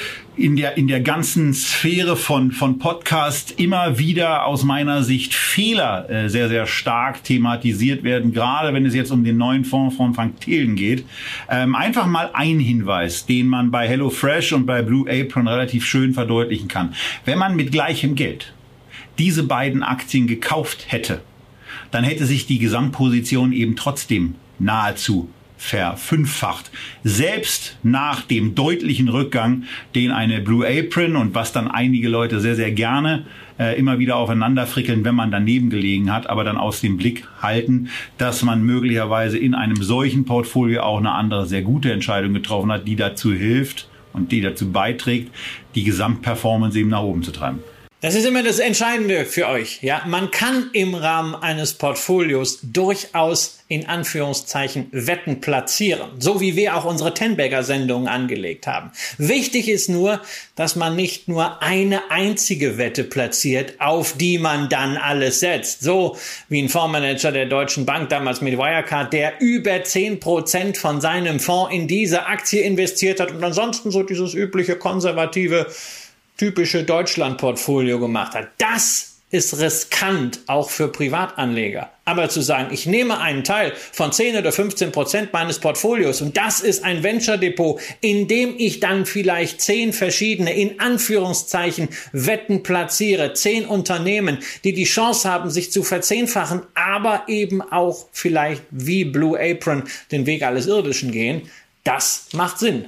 in der, in der ganzen Sphäre von, von Podcast immer wieder aus meiner Sicht Fehler äh, sehr, sehr stark thematisiert werden, gerade wenn es jetzt um den neuen Fonds von Frank Thelen geht. Ähm, einfach mal ein Hinweis, den man bei HelloFresh und bei Blue Apron relativ schön verdeutlichen kann. Wenn man mit gleichem Geld diese beiden Aktien gekauft hätte, dann hätte sich die Gesamtposition eben trotzdem nahezu verfünffacht. Selbst nach dem deutlichen Rückgang, den eine Blue Apron und was dann einige Leute sehr, sehr gerne äh, immer wieder aufeinander frickeln, wenn man daneben gelegen hat, aber dann aus dem Blick halten, dass man möglicherweise in einem solchen Portfolio auch eine andere sehr gute Entscheidung getroffen hat, die dazu hilft und die dazu beiträgt, die Gesamtperformance eben nach oben zu treiben.
Das ist immer das Entscheidende für euch. Ja, man kann im Rahmen eines Portfolios durchaus in Anführungszeichen Wetten platzieren, so wie wir auch unsere Ten-Bagger-Sendungen angelegt haben. Wichtig ist nur, dass man nicht nur eine einzige Wette platziert, auf die man dann alles setzt. So wie ein Fondsmanager der Deutschen Bank damals mit Wirecard, der über zehn Prozent von seinem Fonds in diese Aktie investiert hat und ansonsten so dieses übliche konservative typische Deutschland-Portfolio gemacht hat. Das ist riskant, auch für Privatanleger. Aber zu sagen, ich nehme einen Teil von zehn oder fünfzehn Prozent meines Portfolios und das ist ein Venture-Depot, in dem ich dann vielleicht zehn verschiedene, in Anführungszeichen, Wetten platziere, zehn Unternehmen, die die Chance haben, sich zu verzehnfachen, aber eben auch vielleicht wie Blue Apron den Weg alles Irdischen gehen, das macht Sinn.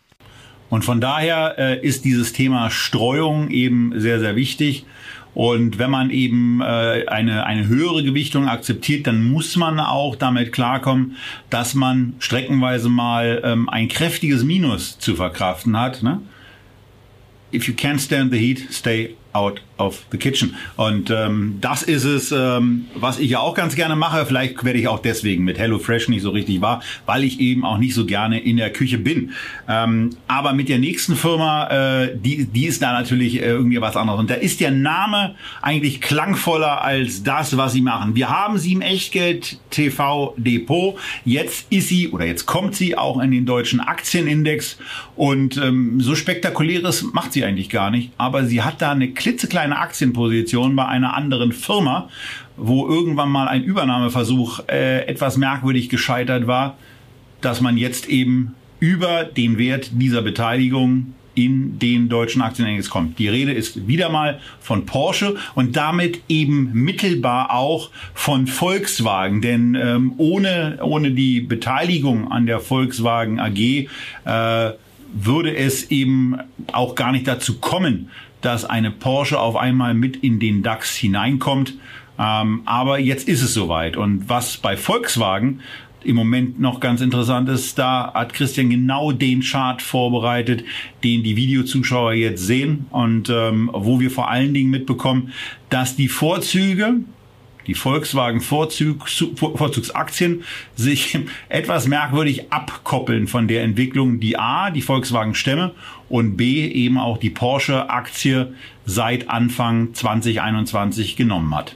Und von daher äh, ist dieses Thema Streuung eben sehr, sehr wichtig. Und wenn man eben äh, eine, eine höhere Gewichtung akzeptiert, dann muss man auch damit klarkommen, dass man streckenweise mal ähm, ein kräftiges Minus zu verkraften hat. Ne? If you can't stand the heat, stay out of the kitchen. Und ähm, das ist es, ähm, was ich ja auch ganz gerne mache. Vielleicht werde ich auch deswegen mit HelloFresh nicht so richtig wahr, weil ich eben auch nicht so gerne in der Küche bin. Ähm, aber mit der nächsten Firma, äh, die, die ist da natürlich äh, irgendwie was anderes. Und da ist der Name eigentlich klangvoller als das, was sie machen. Wir haben sie im Echtgeld-T V-Depot. Jetzt ist sie, oder jetzt kommt sie auch in den deutschen Aktienindex. Und ähm, so spektakuläres macht sie eigentlich gar nicht. Aber sie hat da eine klitzekleine Aktienposition bei einer anderen Firma, wo irgendwann mal ein Übernahmeversuch äh, etwas merkwürdig gescheitert war, dass man jetzt eben über den Wert dieser Beteiligung in den deutschen Aktienindex kommt. Die Rede ist wieder mal von Porsche und damit eben mittelbar auch von Volkswagen, denn ähm, ohne, ohne die Beteiligung an der Volkswagen A G äh, würde es eben auch gar nicht dazu kommen, dass eine Porsche auf einmal mit in den DAX hineinkommt. Ähm, aber jetzt ist es soweit. Und was bei Volkswagen im Moment noch ganz interessant ist, da hat Christian genau den Chart vorbereitet, den die Videozuschauer jetzt sehen und ähm, wo wir vor allen Dingen mitbekommen, dass die Vorzüge, die Volkswagen Vorzug, Vorzugsaktien sich etwas merkwürdig abkoppeln von der Entwicklung, die A, die Volkswagen Stämme und B, eben auch die Porsche Aktie seit Anfang zwanzig einundzwanzig genommen hat.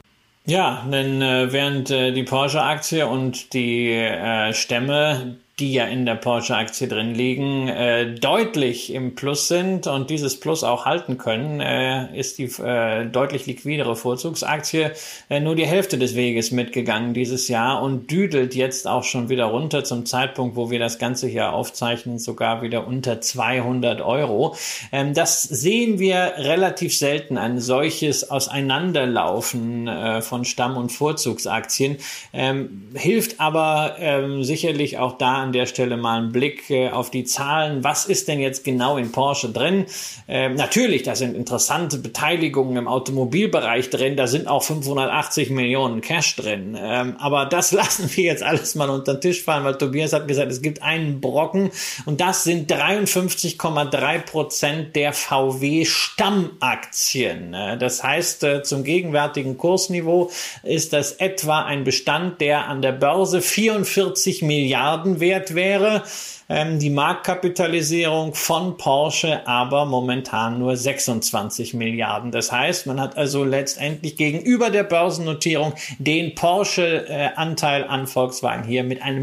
Ja, denn äh, während äh, die Porsche-Aktie und die äh, Stämme, die ja in der Porsche-Aktie drin liegen, äh, deutlich im Plus sind und dieses Plus auch halten können, äh, ist die äh, deutlich liquidere Vorzugsaktie äh, nur die Hälfte des Weges mitgegangen dieses Jahr und düdelt jetzt auch schon wieder runter zum Zeitpunkt, wo wir das Ganze hier aufzeichnen, sogar wieder unter zweihundert Euro. Ähm, das sehen wir relativ selten, ein solches Auseinanderlaufen äh, von Stamm- und Vorzugsaktien, ähm, hilft aber ähm, sicherlich auch da an der Stelle mal einen Blick äh, auf die Zahlen. Was ist denn jetzt genau in Porsche drin? Ähm, natürlich, da sind interessante Beteiligungen im Automobilbereich drin. Da sind auch fünfhundertachtzig Millionen Cash drin. Ähm, aber das lassen wir jetzt alles mal unter den Tisch fallen, weil Tobias hat gesagt, es gibt einen Brocken und das sind dreiundfünfzig Komma drei Prozent der V W-Stammaktien. Das heißt, zum gegenwärtigen Kursniveau ist das etwa ein Bestand, der an der Börse vierundvierzig Milliarden wert wäre. Die Marktkapitalisierung von Porsche aber momentan nur sechsundzwanzig Milliarden. Das heißt, man hat also letztendlich gegenüber der Börsennotierung den Porsche-Anteil an Volkswagen hier mit einem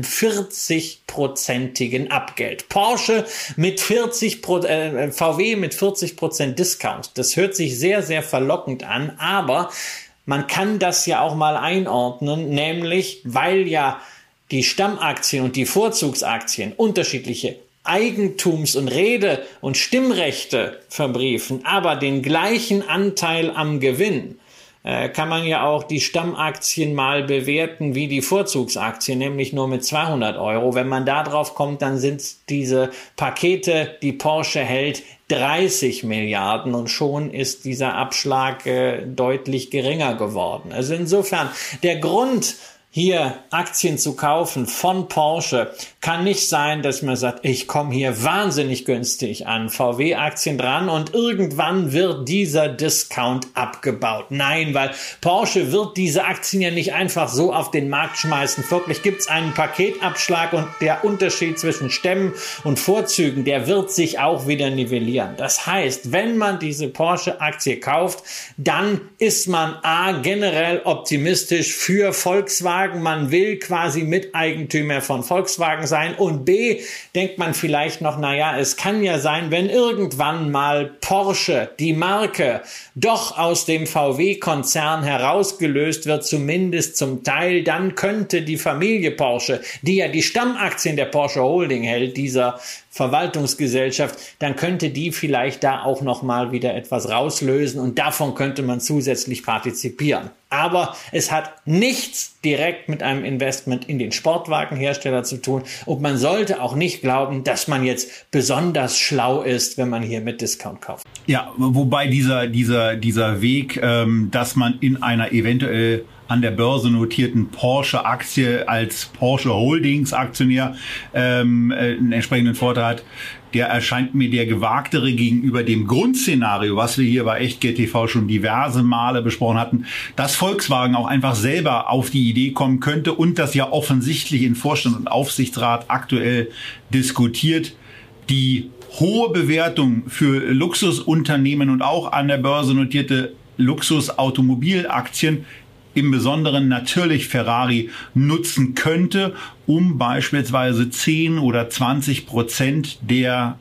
vierzig-prozentigen Abgeld. Porsche mit vierzig Prozent, äh, V W mit vierzig Prozent Discount. Das hört sich sehr, sehr verlockend an, aber man kann das ja auch mal einordnen, nämlich weil ja die Stammaktien und die Vorzugsaktien unterschiedliche Eigentums- und Rede- und Stimmrechte verbriefen, aber den gleichen Anteil am Gewinn, äh, kann man ja auch die Stammaktien mal bewerten wie die Vorzugsaktien, nämlich nur mit zweihundert Euro. Wenn man da drauf kommt, dann sind diese Pakete, die Porsche hält, dreißig Milliarden und schon ist dieser Abschlag äh, deutlich geringer geworden. Also insofern, der Grund, hier Aktien zu kaufen von Porsche, kann nicht sein, dass man sagt, ich komme hier wahnsinnig günstig an V W-Aktien dran und irgendwann wird dieser Discount abgebaut. Nein, weil Porsche wird diese Aktien ja nicht einfach so auf den Markt schmeißen. Wirklich gibt es einen Paketabschlag und der Unterschied zwischen Stämmen und Vorzügen, der wird sich auch wieder nivellieren. Das heißt, wenn man diese Porsche-Aktie kauft, dann ist man A, generell optimistisch für Volkswagen. Man will quasi Miteigentümer von Volkswagen sein und B, denkt man vielleicht noch, naja, es kann ja sein, wenn irgendwann mal Porsche, die Marke, doch aus dem V W-Konzern herausgelöst wird, zumindest zum Teil, dann könnte die Familie Porsche, die ja die Stammaktien der Porsche Holding hält, dieser Verwaltungsgesellschaft, dann könnte die vielleicht da auch noch mal wieder etwas rauslösen und davon könnte man zusätzlich partizipieren. Aber es hat nichts direkt mit einem Investment in den Sportwagenhersteller zu tun und man sollte auch nicht glauben, dass man jetzt besonders schlau ist, wenn man hier mit Discount kauft.
Ja, wobei dieser dieser dieser Weg, ähm, dass man in einer eventuell an der Börse notierten Porsche-Aktie als Porsche Holdings Aktionär ähm, einen entsprechenden Vorteil hat, der erscheint mir der gewagtere gegenüber dem Grundszenario, was wir hier bei Echtgeld T V schon diverse Male besprochen hatten, dass Volkswagen auch einfach selber auf die Idee kommen könnte und das ja offensichtlich in Vorstand und Aufsichtsrat aktuell diskutiert, die hohe Bewertung für Luxusunternehmen und auch an der Börse notierte Luxusautomobilaktien im Besonderen natürlich Ferrari nutzen könnte, um beispielsweise zehn oder zwanzig Prozent der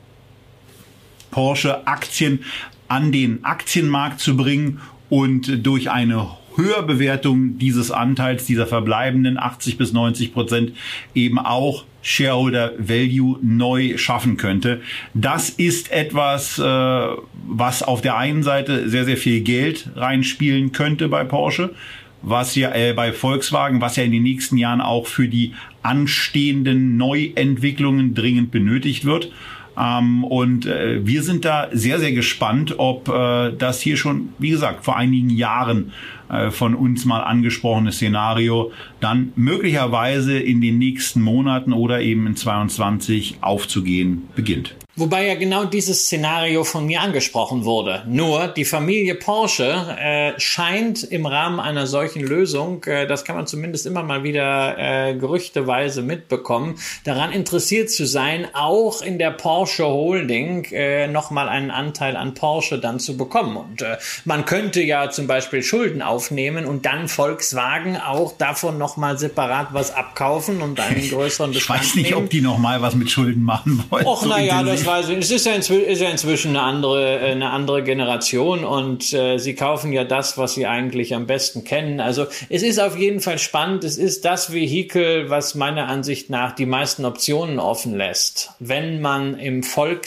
Porsche-Aktien an den Aktienmarkt zu bringen und durch eine Höherbewertung dieses Anteils, dieser verbleibenden achtzig bis neunzig Prozent, eben auch Shareholder Value neu schaffen könnte. Das ist etwas, äh, was auf der einen Seite sehr, sehr viel Geld reinspielen könnte bei Porsche, was ja äh, bei Volkswagen, was ja in den nächsten Jahren auch für die anstehenden Neuentwicklungen dringend benötigt wird. Ähm, und äh, wir sind da sehr, sehr gespannt, ob äh, das hier schon, wie gesagt, vor einigen Jahren äh, von uns mal angesprochene Szenario dann möglicherweise in den nächsten Monaten oder eben in zweiundzwanzig aufzugehen beginnt.
Wobei ja genau dieses Szenario von mir angesprochen wurde. Nur die Familie Porsche äh, scheint im Rahmen einer solchen Lösung, äh, das kann man zumindest immer mal wieder äh, gerüchteweise mitbekommen, daran interessiert zu sein, auch in der Porsche Holding äh, nochmal einen Anteil an Porsche dann zu bekommen. Und äh, man könnte ja zum Beispiel Schulden aufnehmen und dann Volkswagen auch davon nochmal separat was abkaufen und einen größeren Bestand
Ich weiß nicht,
nehmen.
ob die nochmal was mit Schulden machen wollen.
Och,
so
naja, das beziehungsweise es ist ja, inzwischen, ist ja inzwischen eine andere, eine andere Generation und äh, sie kaufen ja das, was sie eigentlich am besten kennen. Also es ist auf jeden Fall spannend. Es ist das Vehikel, was meiner Ansicht nach die meisten Optionen offen lässt. Wenn man im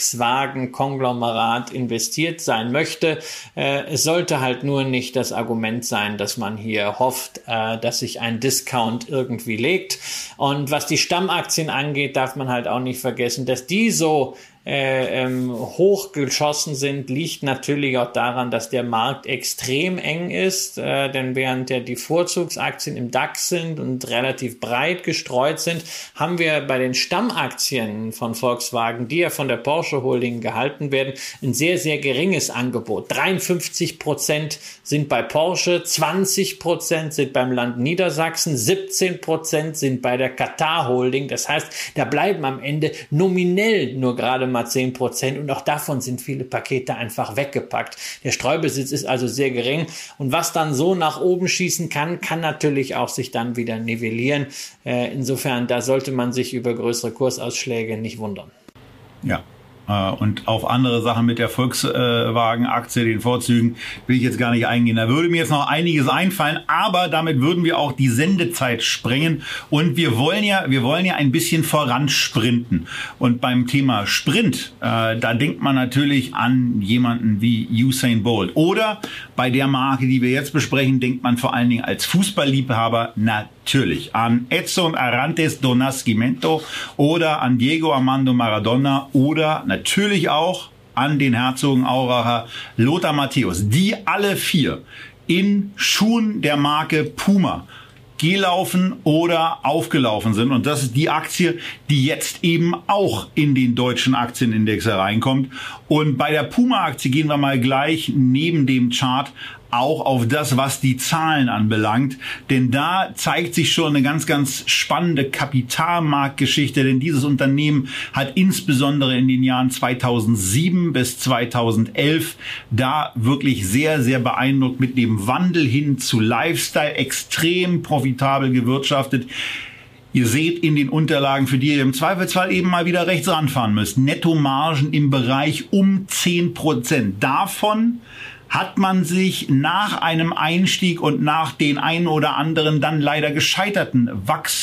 Volkswagen-Konglomerat investiert sein möchte, äh, es sollte halt nur nicht das Argument sein, dass man hier hofft, äh, dass sich ein Discount irgendwie legt. Und was die Stammaktien angeht, darf man halt auch nicht vergessen, dass die so Äh, ähm, hochgeschossen sind, liegt natürlich auch daran, dass der Markt extrem eng ist, äh, denn während ja die Vorzugsaktien im DAX sind und relativ breit gestreut sind, haben wir bei den Stammaktien von Volkswagen, die ja von der Porsche Holding gehalten werden, ein sehr, sehr geringes Angebot. dreiundfünfzig Prozent sind bei Porsche, zwanzig Prozent sind beim Land Niedersachsen, siebzehn Prozent sind bei der Katar Holding. Das heißt, da bleiben am Ende nominell nur gerade mal zehn Prozent und auch davon sind viele Pakete einfach weggepackt. Der Streubesitz ist also sehr gering und was dann so nach oben schießen kann, kann natürlich auch sich dann wieder nivellieren. Äh, insofern, da sollte man sich über größere Kursausschläge nicht wundern.
Ja. Und auf andere Sachen mit der Volkswagen-Aktie, den Vorzügen, will ich jetzt gar nicht eingehen. Da würde mir jetzt noch einiges einfallen, aber damit würden wir auch die Sendezeit sprengen. Und wir wollen ja, wir wollen ja ein bisschen voransprinten. Und beim Thema Sprint, äh, da denkt man natürlich an jemanden wie Usain Bolt. Oder bei der Marke, die wir jetzt besprechen, denkt man vor allen Dingen als Fußballliebhaber natürlich an Edson Arantes do Nascimento oder an Diego Armando Maradona oder natürlich auch an den Herzogenauracher Lothar Matthäus, die alle vier in Schuhen der Marke Puma gelaufen oder aufgelaufen sind. Und das ist die Aktie, die jetzt eben auch in den deutschen Aktienindex hereinkommt. Und bei der Puma-Aktie gehen wir mal gleich neben dem Chart auch auf das, was die Zahlen anbelangt. Denn da zeigt sich schon eine ganz, ganz spannende Kapitalmarktgeschichte. Denn dieses Unternehmen hat insbesondere in den Jahren zweitausendsieben bis zweitausendelf da wirklich sehr, sehr beeindruckt mit dem Wandel hin zu Lifestyle extrem profitabel gewirtschaftet. Ihr seht in den Unterlagen, für die ihr im Zweifelsfall eben mal wieder rechts ranfahren müsst, Nettomargen im Bereich um zehn Prozent. Davon hat man sich nach einem Einstieg und nach den ein oder anderen dann leider gescheiterten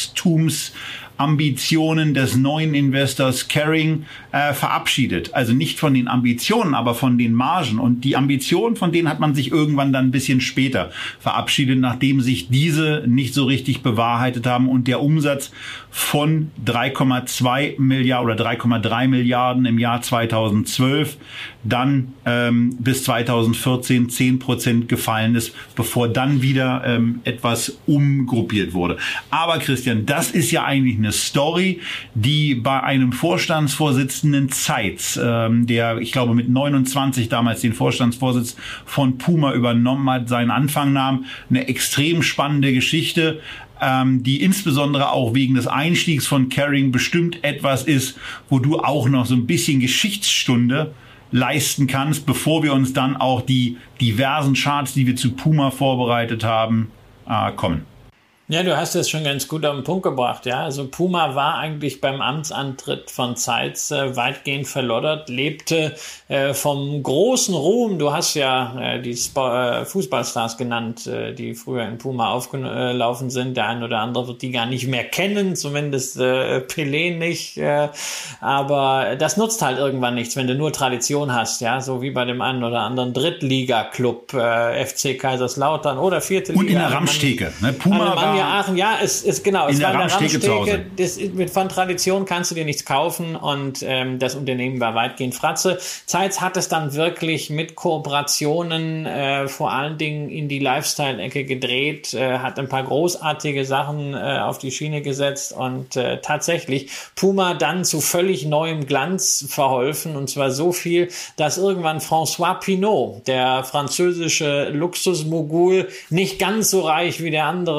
Wachstumsambitionen des neuen Investors Kering äh, verabschiedet. Also nicht von den Ambitionen, aber von den Margen. Und die Ambitionen, von denen hat man sich irgendwann dann ein bisschen später verabschiedet, nachdem sich diese nicht so richtig bewahrheitet haben und der Umsatz von drei Komma zwei Milliarden oder drei Komma drei Milliarden im Jahr zweitausendzwölf dann ähm, bis zweitausendvierzehn zehn Prozent gefallen ist, bevor dann wieder ähm, etwas umgruppiert wurde. Aber Christian, das ist ja eigentlich eine Story, die bei einem Vorstandsvorsitzenden Zeitz, ähm, der, ich glaube, mit neunundzwanzig damals den Vorstandsvorsitz von Puma übernommen hat, seinen Anfang nahm, eine extrem spannende Geschichte, ähm, die insbesondere auch wegen des Einstiegs von Kering bestimmt etwas ist, wo du auch noch so ein bisschen Geschichtsstunde leisten kannst, bevor wir uns dann auch die diversen Charts, die wir zu Puma vorbereitet haben, äh, kommen.
Ja, du hast es schon ganz gut auf den Punkt gebracht, ja. Also Puma war eigentlich beim Amtsantritt von Zeitz äh, weitgehend verloddert, lebte äh, vom großen Ruhm. Du hast ja äh, die Sp- äh, Fußballstars genannt, äh, die früher in Puma aufgelaufen sind. Der ein oder andere wird die gar nicht mehr kennen, zumindest äh, Pelé nicht. Äh, aber das nutzt halt irgendwann nichts, wenn du nur Tradition hast, ja, so wie bei dem einen oder anderen Drittliga-Club, äh, F C Kaiserslautern oder vierte Liga.
Und in der Ramsteke, ne? Puma war
Aachen, ja, es ist genau. Es
in
war
der
in der
Ramsteke
Ramsteke. Das, mit, von Tradition kannst du dir nichts kaufen und ähm, das Unternehmen war weitgehend Fratze. Zeitz hat es dann wirklich mit Kooperationen äh, vor allen Dingen in die Lifestyle-Ecke gedreht, äh, hat ein paar großartige Sachen äh, auf die Schiene gesetzt und äh, tatsächlich Puma dann zu völlig neuem Glanz verholfen und zwar so viel, dass irgendwann François Pinault, der französische Luxusmogul, nicht ganz so reich wie der andere, nämlich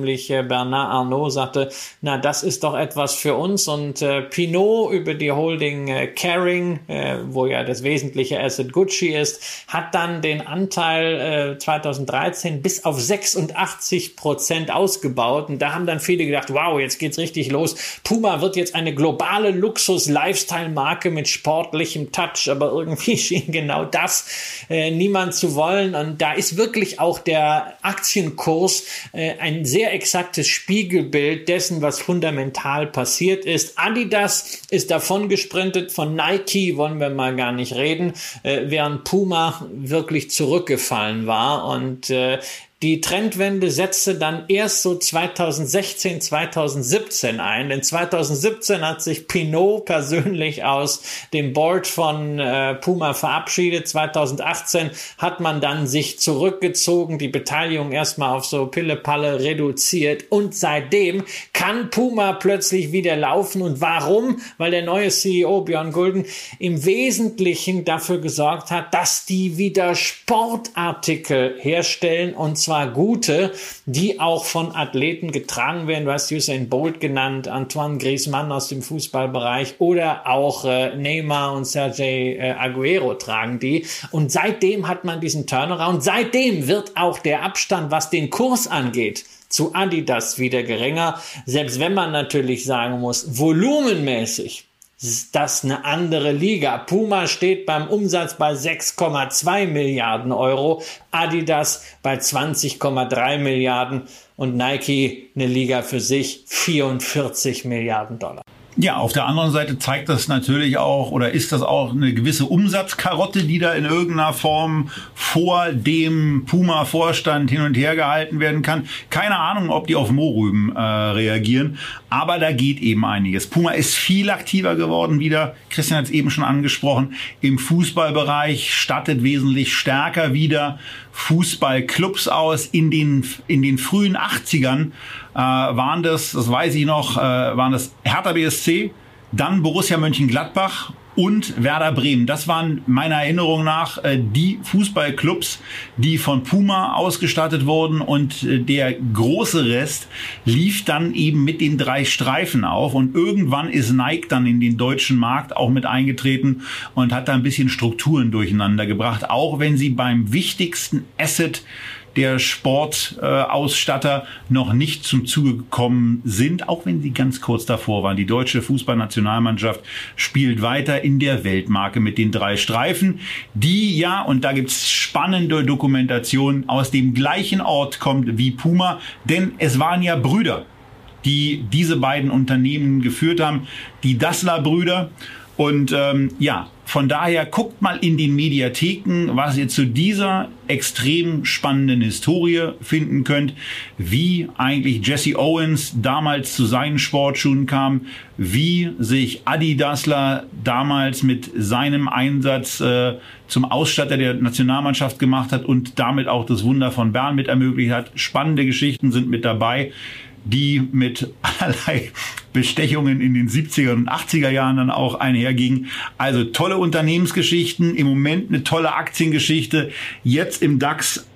nämlich äh, Bernard Arnault, sagte, na, das ist doch etwas für uns. Und äh, Pinault über die Holding äh, Kering, äh, wo ja das wesentliche Asset Gucci ist, hat dann den Anteil äh, zweitausenddreizehn bis auf sechsundachtzig Prozent ausgebaut. Und da haben dann viele gedacht, wow, jetzt geht's richtig los. Puma wird jetzt eine globale Luxus-Lifestyle-Marke mit sportlichem Touch, aber irgendwie schien genau das äh, niemand zu wollen. Und da ist wirklich auch der Aktienkurs äh, ein sehr exaktes Spiegelbild dessen, was fundamental passiert ist. Adidas ist davon gesprintet, von Nike wollen wir mal gar nicht reden, äh, während Puma wirklich zurückgefallen war. Und äh, die Trendwende setzte dann erst so zweitausendsechzehn, zweitausendsiebzehn ein. Denn zweitausendsiebzehn hat sich Pinault persönlich aus dem Board von äh, Puma verabschiedet. zweitausendachtzehn hat man dann sich zurückgezogen, die Beteiligung erstmal auf so Pille-Palle reduziert. Und seitdem kann Puma plötzlich wieder laufen. Und warum? Weil der neue C E O Björn Gulden im Wesentlichen dafür gesorgt hat, dass die wieder Sportartikel herstellen, und zwar gute, die auch von Athleten getragen werden. Du hast Usain Bolt genannt, Antoine Griezmann aus dem Fußballbereich oder auch äh, Neymar und Sergei äh, Aguero tragen die. Und seitdem hat man diesen Turnaround. Seitdem wird auch der Abstand, was den Kurs angeht, zu Adidas wieder geringer. Selbst wenn man natürlich sagen muss, volumenmäßig ist das eine andere Liga. Puma steht beim Umsatz bei sechs Komma zwei Milliarden Euro, Adidas bei zwanzig Komma drei Milliarden und Nike eine Liga für sich, vierundvierzig Milliarden Dollar.
Ja, auf der anderen Seite zeigt das natürlich auch, oder ist das auch eine gewisse Umsatzkarotte, die da in irgendeiner Form vor dem Puma-Vorstand hin und her gehalten werden kann. Keine Ahnung, ob die auf Mohrrüben äh, reagieren, aber da geht eben einiges. Puma ist viel aktiver geworden wieder, Christian hat es eben schon angesprochen, im Fußballbereich, stattet wesentlich stärker wieder Fußballclubs aus. In den, in den frühen achtzigern äh, waren das, das weiß ich noch, äh, waren das Hertha B S C, dann Borussia Mönchengladbach und Werder Bremen. Das waren meiner Erinnerung nach äh, die Fußballclubs, die von Puma ausgestattet wurden, und äh, der große Rest lief dann eben mit den drei Streifen auf, und irgendwann ist Nike dann in den deutschen Markt auch mit eingetreten und hat da ein bisschen Strukturen durcheinander gebracht, auch wenn sie beim wichtigsten Asset der Sportausstatter äh, noch nicht zum Zuge gekommen sind, auch wenn sie ganz kurz davor waren. Die deutsche Fußballnationalmannschaft spielt weiter in der Weltmarke mit den drei Streifen, die ja, und da gibt's spannende Dokumentationen, aus dem gleichen Ort kommt wie Puma, denn es waren ja Brüder, die diese beiden Unternehmen geführt haben, die Dassler-Brüder. Und ähm, ja, von daher guckt mal in den Mediatheken, was ihr zu dieser extrem spannenden Historie finden könnt, wie eigentlich Jesse Owens damals zu seinen Sportschuhen kam, wie sich Adi Dassler damals mit seinem Einsatz äh, zum Ausstatter der Nationalmannschaft gemacht hat und damit auch das Wunder von Bern mit ermöglicht hat. Spannende Geschichten sind mit dabei, die mit allerlei Bestechungen in den siebziger und achtziger Jahren dann auch einhergingen. Also tolle Unternehmensgeschichten, im Moment eine tolle Aktiengeschichte, jetzt im DAX,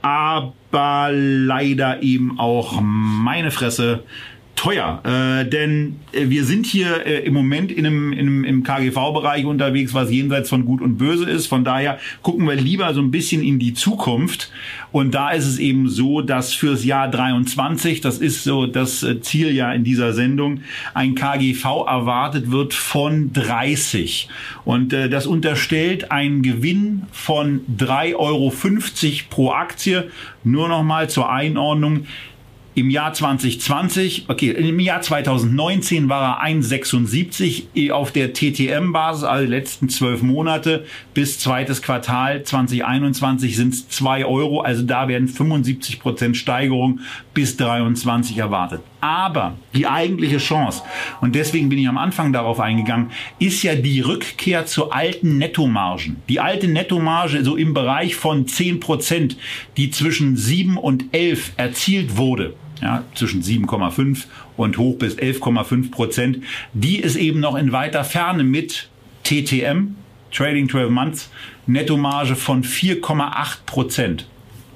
aber leider eben auch, meine Fresse, teuer, äh, denn äh, wir sind hier äh, im Moment in einem, in einem, im K G V-Bereich unterwegs, was jenseits von Gut und Böse ist. Von daher gucken wir lieber so ein bisschen in die Zukunft. Und da ist es eben so, dass fürs Jahr dreiundzwanzig, das ist so das äh, Zieljahr in dieser Sendung, ein K G V erwartet wird von dreißig. Und äh, das unterstellt einen Gewinn von drei Euro fünfzig pro Aktie. Nur noch mal zur Einordnung. Im Jahr zwanzig zwanzig, okay, im Jahr zweitausendneunzehn war er eins Komma sechsundsiebzig auf der T T M-Basis, also die letzten zwölf Monate bis zweites Quartal zwanzig einundzwanzig sind es zwei Euro, also da werden fünfundsiebzig Prozent Steigerung bis dreiundzwanzig erwartet. Aber die eigentliche Chance, und deswegen bin ich am Anfang darauf eingegangen, ist ja die Rückkehr zu alten Nettomargen. Die alte Nettomarge so im Bereich von zehn Prozent, die zwischen sieben und elf erzielt wurde. Ja, zwischen sieben Komma fünf und hoch bis elf Komma fünf Prozent, die ist eben noch in weiter Ferne mit T T M, Trading zwölf Months, Nettomarge von vier Komma acht Prozent.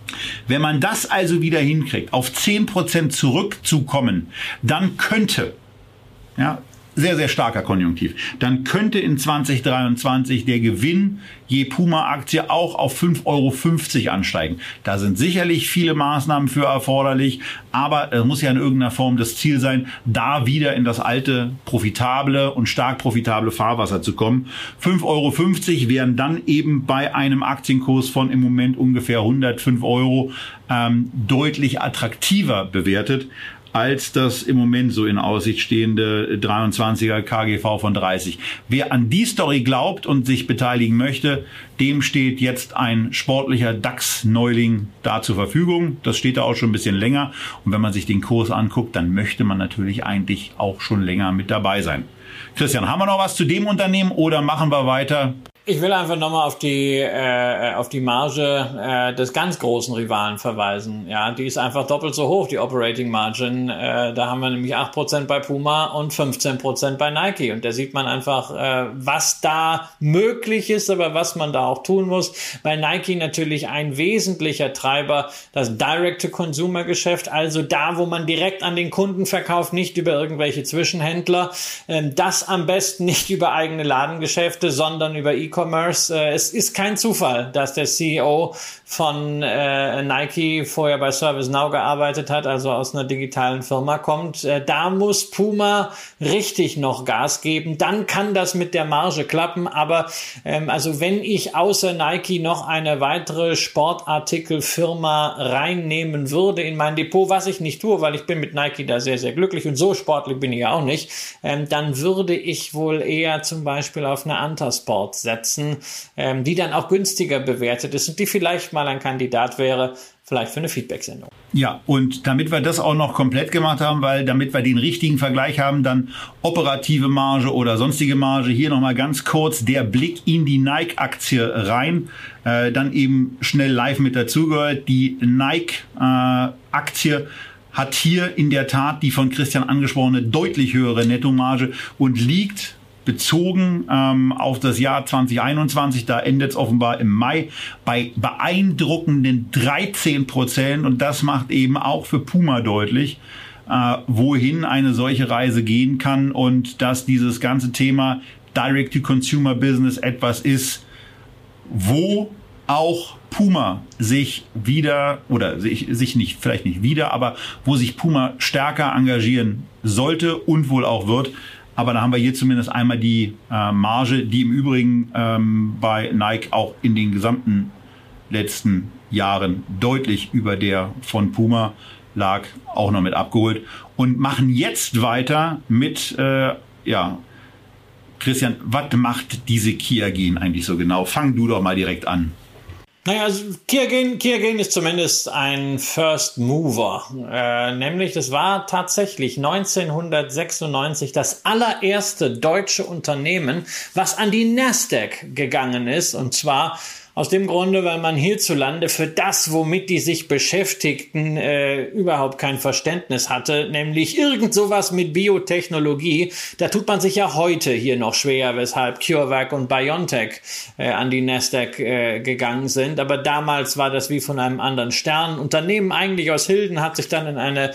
Wenn man das also wieder hinkriegt, auf zehn Prozent zurückzukommen, dann könnte, ja, sehr, sehr starker Konjunktiv, dann könnte in zwanzig dreiundzwanzig der Gewinn je Puma-Aktie auch auf fünf Euro fünfzig ansteigen. Da sind sicherlich viele Maßnahmen für erforderlich, aber es muss ja in irgendeiner Form das Ziel sein, da wieder in das alte, profitable und stark profitable Fahrwasser zu kommen. fünf Euro fünfzig wären dann eben bei einem Aktienkurs von im Moment ungefähr hundertfünf Euro ähm, deutlich attraktiver bewertet als das im Moment so in Aussicht stehende dreiundzwanziger K G V von dreißig. Wer an die Story glaubt und sich beteiligen möchte, dem steht jetzt ein sportlicher DAX-Neuling da zur Verfügung. Das steht da auch schon ein bisschen länger. Und wenn man sich den Kurs anguckt, dann möchte man natürlich eigentlich auch schon länger mit dabei sein. Christian, haben wir noch was zu dem Unternehmen oder machen wir weiter?
Ich will einfach nochmal auf die äh, auf die Marge äh, des ganz großen Rivalen verweisen. Ja, die ist einfach doppelt so hoch, die Operating Margin. Äh, da haben wir nämlich acht Prozent bei Puma und fünfzehn Prozent bei Nike. Und da sieht man einfach, äh, was da möglich ist, aber was man da auch tun muss. Bei Nike natürlich ein wesentlicher Treiber, das Direct-to-Consumer-Geschäft, also da, wo man direkt an den Kunden verkauft, nicht über irgendwelche Zwischenhändler. Äh, das am besten nicht über eigene Ladengeschäfte, sondern über E-Commerce. Es ist kein Zufall, dass der C E O von äh, Nike vorher bei ServiceNow gearbeitet hat, also aus einer digitalen Firma kommt. Äh, da muss Puma richtig noch Gas geben. Dann kann das mit der Marge klappen. Aber ähm, also wenn ich außer Nike noch eine weitere Sportartikelfirma reinnehmen würde in mein Depot, was ich nicht tue, weil ich bin mit Nike da sehr, sehr glücklich und so sportlich bin ich ja auch nicht, ähm, dann würde ich wohl eher zum Beispiel auf eine Antasport setzen, ähm, die dann auch günstiger bewertet ist und die vielleicht mal ein Kandidat wäre, vielleicht für eine Feedback-Sendung.
Ja, und damit wir das auch noch komplett gemacht haben, weil damit wir den richtigen Vergleich haben, dann operative Marge oder sonstige Marge, hier nochmal ganz kurz der Blick in die Nike-Aktie rein, äh, dann eben schnell live mit dazugehört. Die Nike-Aktie äh, hat hier in der Tat die von Christian angesprochene deutlich höhere Nettomarge und liegt bezogen ähm, auf das Jahr zwanzig einundzwanzig, da endet es offenbar im Mai, bei beeindruckenden dreizehn Prozent. Und das macht eben auch für Puma deutlich, äh, wohin eine solche Reise gehen kann und dass dieses ganze Thema Direct-to-Consumer-Business etwas ist, wo auch Puma sich wieder, oder sich, sich nicht, vielleicht nicht wieder, aber wo sich Puma stärker engagieren sollte und wohl auch wird. Aber da haben wir hier zumindest einmal die äh, Marge, die im Übrigen ähm, bei Nike auch in den gesamten letzten Jahren deutlich über der von Puma lag, auch noch mit abgeholt. Und machen jetzt weiter mit, äh, ja, Christian, was macht diese Kia-Gen eigentlich so genau? Fang du doch mal direkt an.
Naja, also Kia-Gen, Kia-Gen ist zumindest ein First Mover. Äh, nämlich, das war tatsächlich neunzehnhundertsechsundneunzig das allererste deutsche Unternehmen, was an die Nasdaq gegangen ist. Und zwar aus dem Grunde, weil man hierzulande für das, womit die sich beschäftigten, äh, überhaupt kein Verständnis hatte, nämlich irgend sowas mit Biotechnologie. Da tut man sich ja heute hier noch schwer, weshalb CureVac und BioNTech äh, an die Nasdaq äh, gegangen sind. Aber damals war das wie von einem anderen Stern. Unternehmen eigentlich aus Hilden hat sich dann in eine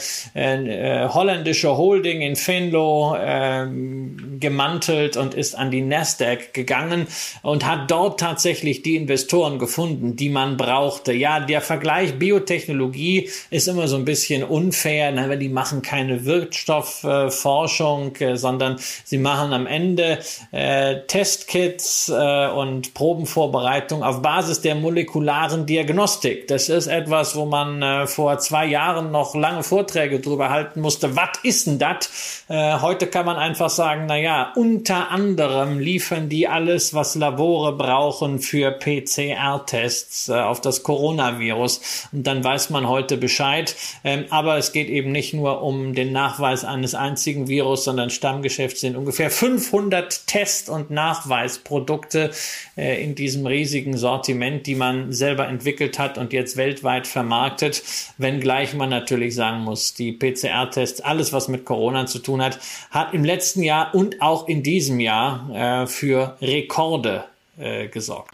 äh, holländische Holding in Venlo äh, gemantelt und ist an die Nasdaq gegangen und hat dort tatsächlich die Investoren gefunden, die man brauchte. Ja, der Vergleich Biotechnologie ist immer so ein bisschen unfair, weil die machen keine Wirkstoffforschung, äh, sondern sie machen am Ende äh, Testkits äh, und Probenvorbereitung auf Basis der molekularen Diagnostik. Das ist etwas, wo man äh, vor zwei Jahren noch lange Vorträge drüber halten musste. Was ist denn das? Äh, heute kann man einfach sagen, na ja, unter anderem liefern die alles, was Labore brauchen für P C R-Tests äh, auf das Coronavirus. Und dann weiß man heute Bescheid. Ähm, aber es geht eben nicht nur um den Nachweis eines einzigen Virus, sondern Stammgeschäft sind ungefähr fünfhundert Test- und Nachweisprodukte äh, in diesem riesigen Sortiment, die man selber entwickelt hat und jetzt weltweit vermarktet. Wenngleich man natürlich sagen muss, die P C R-Tests, alles was mit Corona zu tun hat, hat im letzten Jahr und auch in diesem Jahr äh, für Rekorde äh, gesorgt.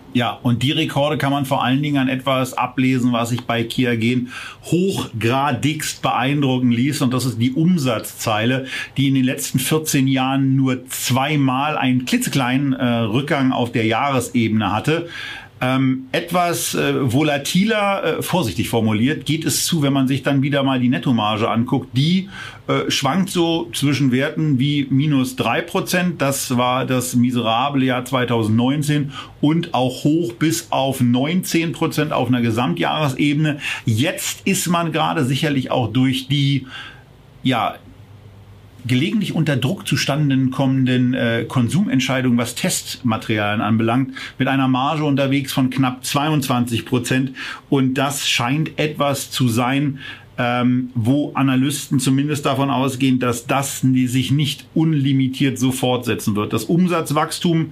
Ja, und die Rekorde kann man vor allen Dingen an etwas ablesen, was sich bei Kiagen hochgradigst beeindrucken ließ. Und das ist die Umsatzzeile, die in den letzten vierzehn Jahren nur zweimal einen klitzekleinen äh, Rückgang auf der Jahresebene hatte. Ähm, etwas äh, volatiler, äh, vorsichtig formuliert, geht es zu, wenn man sich dann wieder mal die Nettomarge anguckt. Die äh, schwankt so zwischen Werten wie minus drei Prozent, das war das miserable Jahr zweitausendneunzehn, und auch hoch bis auf neunzehn Prozent auf einer Gesamtjahresebene. Jetzt ist man gerade sicherlich auch durch die, ja, gelegentlich unter Druck zustande kommenden äh, Konsumentscheidungen, was Testmaterialien anbelangt, mit einer Marge unterwegs von knapp zweiundzwanzig Prozent. Und das scheint etwas zu sein, ähm, wo Analysten zumindest davon ausgehen, dass das sich nicht unlimitiert so fortsetzen wird. Das Umsatzwachstum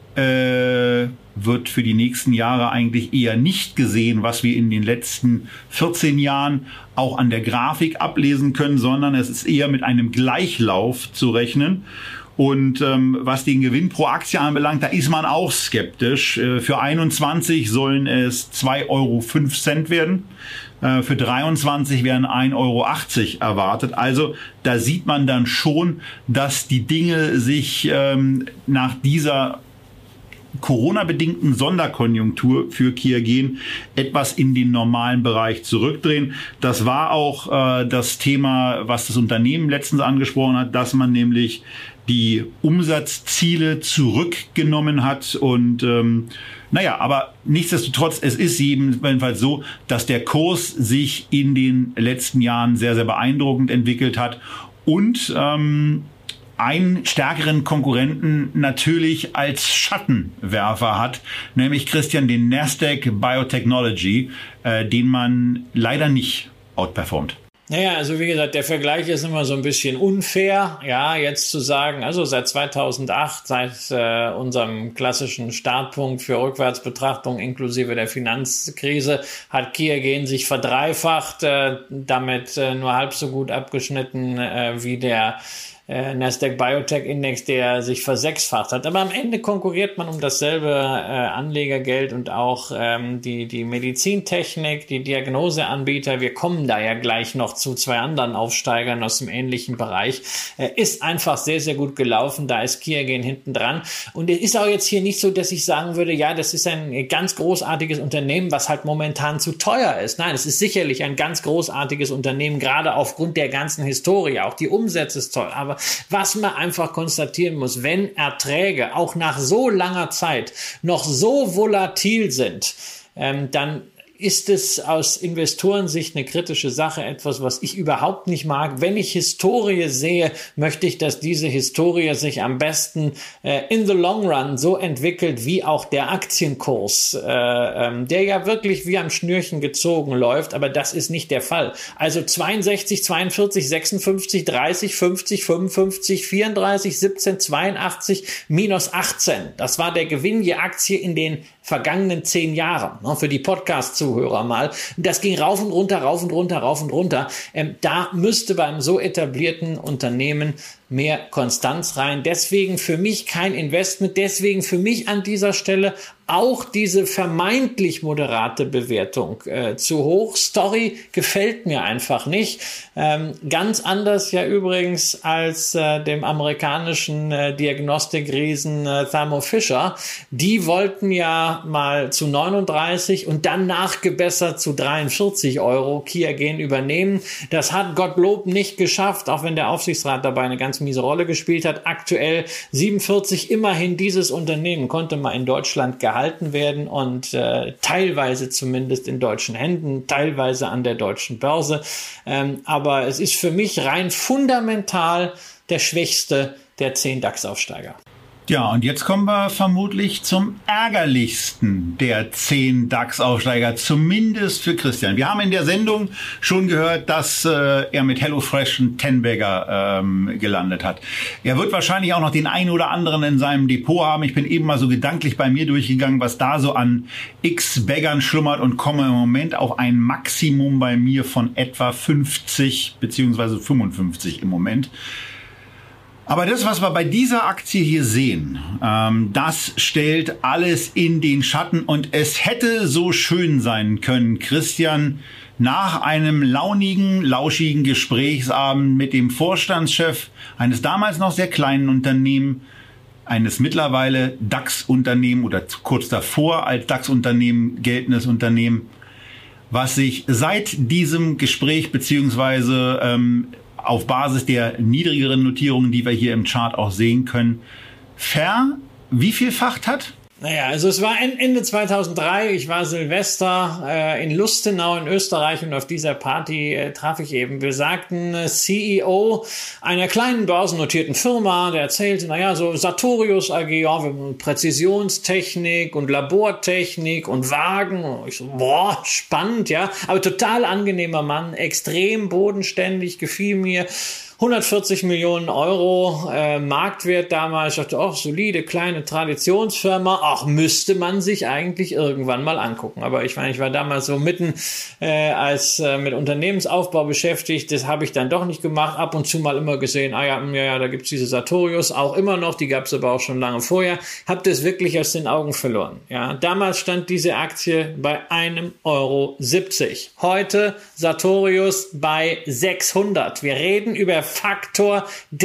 äh, wird für die nächsten Jahre eigentlich eher nicht gesehen, was wir in den letzten vierzehn Jahren auch an der Grafik ablesen können, sondern es ist eher mit einem Gleichlauf zu rechnen. Und ähm, was den Gewinn pro Aktie anbelangt, da ist man auch skeptisch. Äh, für einundzwanzig sollen es zwei Euro fünf werden. Äh, für dreiundzwanzig werden ein Euro achtzig erwartet. Also da sieht man dann schon, dass die Dinge sich ähm, nach dieser Corona-bedingten Sonderkonjunktur für Kiagen etwas in den normalen Bereich zurückdrehen. Das war auch äh, das Thema, was das Unternehmen letztens angesprochen hat, dass man nämlich die Umsatzziele zurückgenommen hat. Und ähm, naja, aber nichtsdestotrotz, es ist jedenfalls so, dass der Kurs sich in den letzten Jahren sehr, sehr beeindruckend entwickelt hat und ähm, einen stärkeren Konkurrenten natürlich als Schattenwerfer hat, nämlich Christian den Nasdaq Biotechnology, äh, den man leider nicht outperformt.
Naja, also wie gesagt, der Vergleich ist immer so ein bisschen unfair, ja, jetzt zu sagen, also seit zweitausendacht, seit äh, unserem klassischen Startpunkt für Rückwärtsbetrachtung inklusive der Finanzkrise, hat Kiagen sich verdreifacht, äh, damit äh, nur halb so gut abgeschnitten äh, wie der Äh, Nasdaq Biotech Index, der sich versechsfacht hat. Aber am Ende konkurriert man um dasselbe äh, Anlegergeld und auch ähm, die, die Medizintechnik, die Diagnoseanbieter. Wir kommen da ja gleich noch zu zwei anderen Aufsteigern aus dem ähnlichen Bereich. Äh, ist einfach sehr, sehr gut gelaufen. Da ist Kiagen hinten dran. Und es ist auch jetzt hier nicht so, dass ich sagen würde, ja, das ist ein ganz großartiges Unternehmen, was halt momentan zu teuer ist. Nein, es ist sicherlich ein ganz großartiges Unternehmen, gerade aufgrund der ganzen Historie. Auch die Umsätze ist toll. Aber was man einfach konstatieren muss, wenn Erträge auch nach so langer Zeit noch so volatil sind, ähm, dann ist es aus Investorensicht eine kritische Sache, etwas, was ich überhaupt nicht mag. Wenn ich Historie sehe, möchte ich, dass diese Historie sich am besten äh, in the long run so entwickelt, wie auch der Aktienkurs, äh, ähm, der ja wirklich wie am Schnürchen gezogen läuft, aber das ist nicht der Fall. Also zweiundsechzig, zweiundvierzig, sechsundfünfzig, dreißig, fünfzig, fünfundfünfzig, vierunddreißig, siebzehn, zweiundachtzig, minus achtzehn. Das war der Gewinn je Aktie in den vergangenen zehn Jahren, ne, für die Podcast-Zuhörer mal. Das ging rauf und runter, rauf und runter, rauf und runter. Ähm, da müsste beim so etablierten Unternehmen mehr Konstanz rein. Deswegen für mich kein Investment. Deswegen für mich an dieser Stelle auch diese vermeintlich moderate Bewertung äh, zu hoch. Story gefällt mir einfach nicht. Ähm, ganz anders ja übrigens als äh, dem amerikanischen äh, Diagnostikriesen äh, Thermo Fisher. Die wollten ja mal zu neununddreißig und dann nachgebessert zu dreiundvierzig Euro Kiagen übernehmen. Das hat Gottlob nicht geschafft, auch wenn der Aufsichtsrat dabei eine ganz miese Rolle gespielt hat. Aktuell siebenundvierzig, immerhin dieses Unternehmen konnte mal in Deutschland gehalten werden und äh, teilweise zumindest in deutschen Händen, teilweise an der deutschen Börse. Ähm, aber es ist für mich rein fundamental der schwächste der zehn DAX-Aufsteiger.
Ja, und jetzt kommen wir vermutlich zum ärgerlichsten der zehn DAX-Aufsteiger, zumindest für Christian. Wir haben in der Sendung schon gehört, dass äh, er mit HelloFresh einen Ten-Bagger ähm, gelandet hat. Er wird wahrscheinlich auch noch den einen oder anderen in seinem Depot haben. Ich bin eben mal so gedanklich bei mir durchgegangen, was da so an X-Baggern schlummert und komme im Moment auf ein Maximum bei mir von etwa fünfzig beziehungsweise fünfundfünfzig im Moment. Aber das, was wir bei dieser Aktie hier sehen, ähm, das stellt alles in den Schatten. Und es hätte so schön sein können, Christian, nach einem launigen, lauschigen Gesprächsabend mit dem Vorstandschef eines damals noch sehr kleinen Unternehmens, eines mittlerweile DAX-Unternehmen oder kurz davor als DAX-Unternehmen geltendes Unternehmen, was sich seit diesem Gespräch beziehungsweise ähm, auf Basis der niedrigeren Notierungen, die wir hier im Chart auch sehen können, ver, wie vielfacht hat?
Naja, also es war Ende zweitausenddrei, ich war Silvester äh, in Lustenau in Österreich und auf dieser Party äh, traf ich eben besagten äh, C E O einer kleinen börsennotierten Firma, der erzählte, naja, so Sartorius A G, ja, wir haben Präzisionstechnik und Labortechnik und Wagen. Und ich so, boah, spannend, ja, aber total angenehmer Mann, extrem bodenständig, gefiel mir. hundertvierzig Millionen Euro äh, Marktwert damals. Ich dachte, ach, solide, kleine Traditionsfirma. Ach, müsste man sich eigentlich irgendwann mal angucken. Aber ich meine, ich war damals so mitten äh, als äh, mit Unternehmensaufbau beschäftigt. Das habe ich dann doch nicht gemacht. Ab und zu mal immer gesehen, ah ja, ja, ja da gibt's diese Sartorius auch immer noch. Die gab's aber auch schon lange vorher. Hab das wirklich aus den Augen verloren. Ja, damals stand diese Aktie bei einem Euro siebzig. Heute Sartorius bei sechshundert. Wir reden über Faktor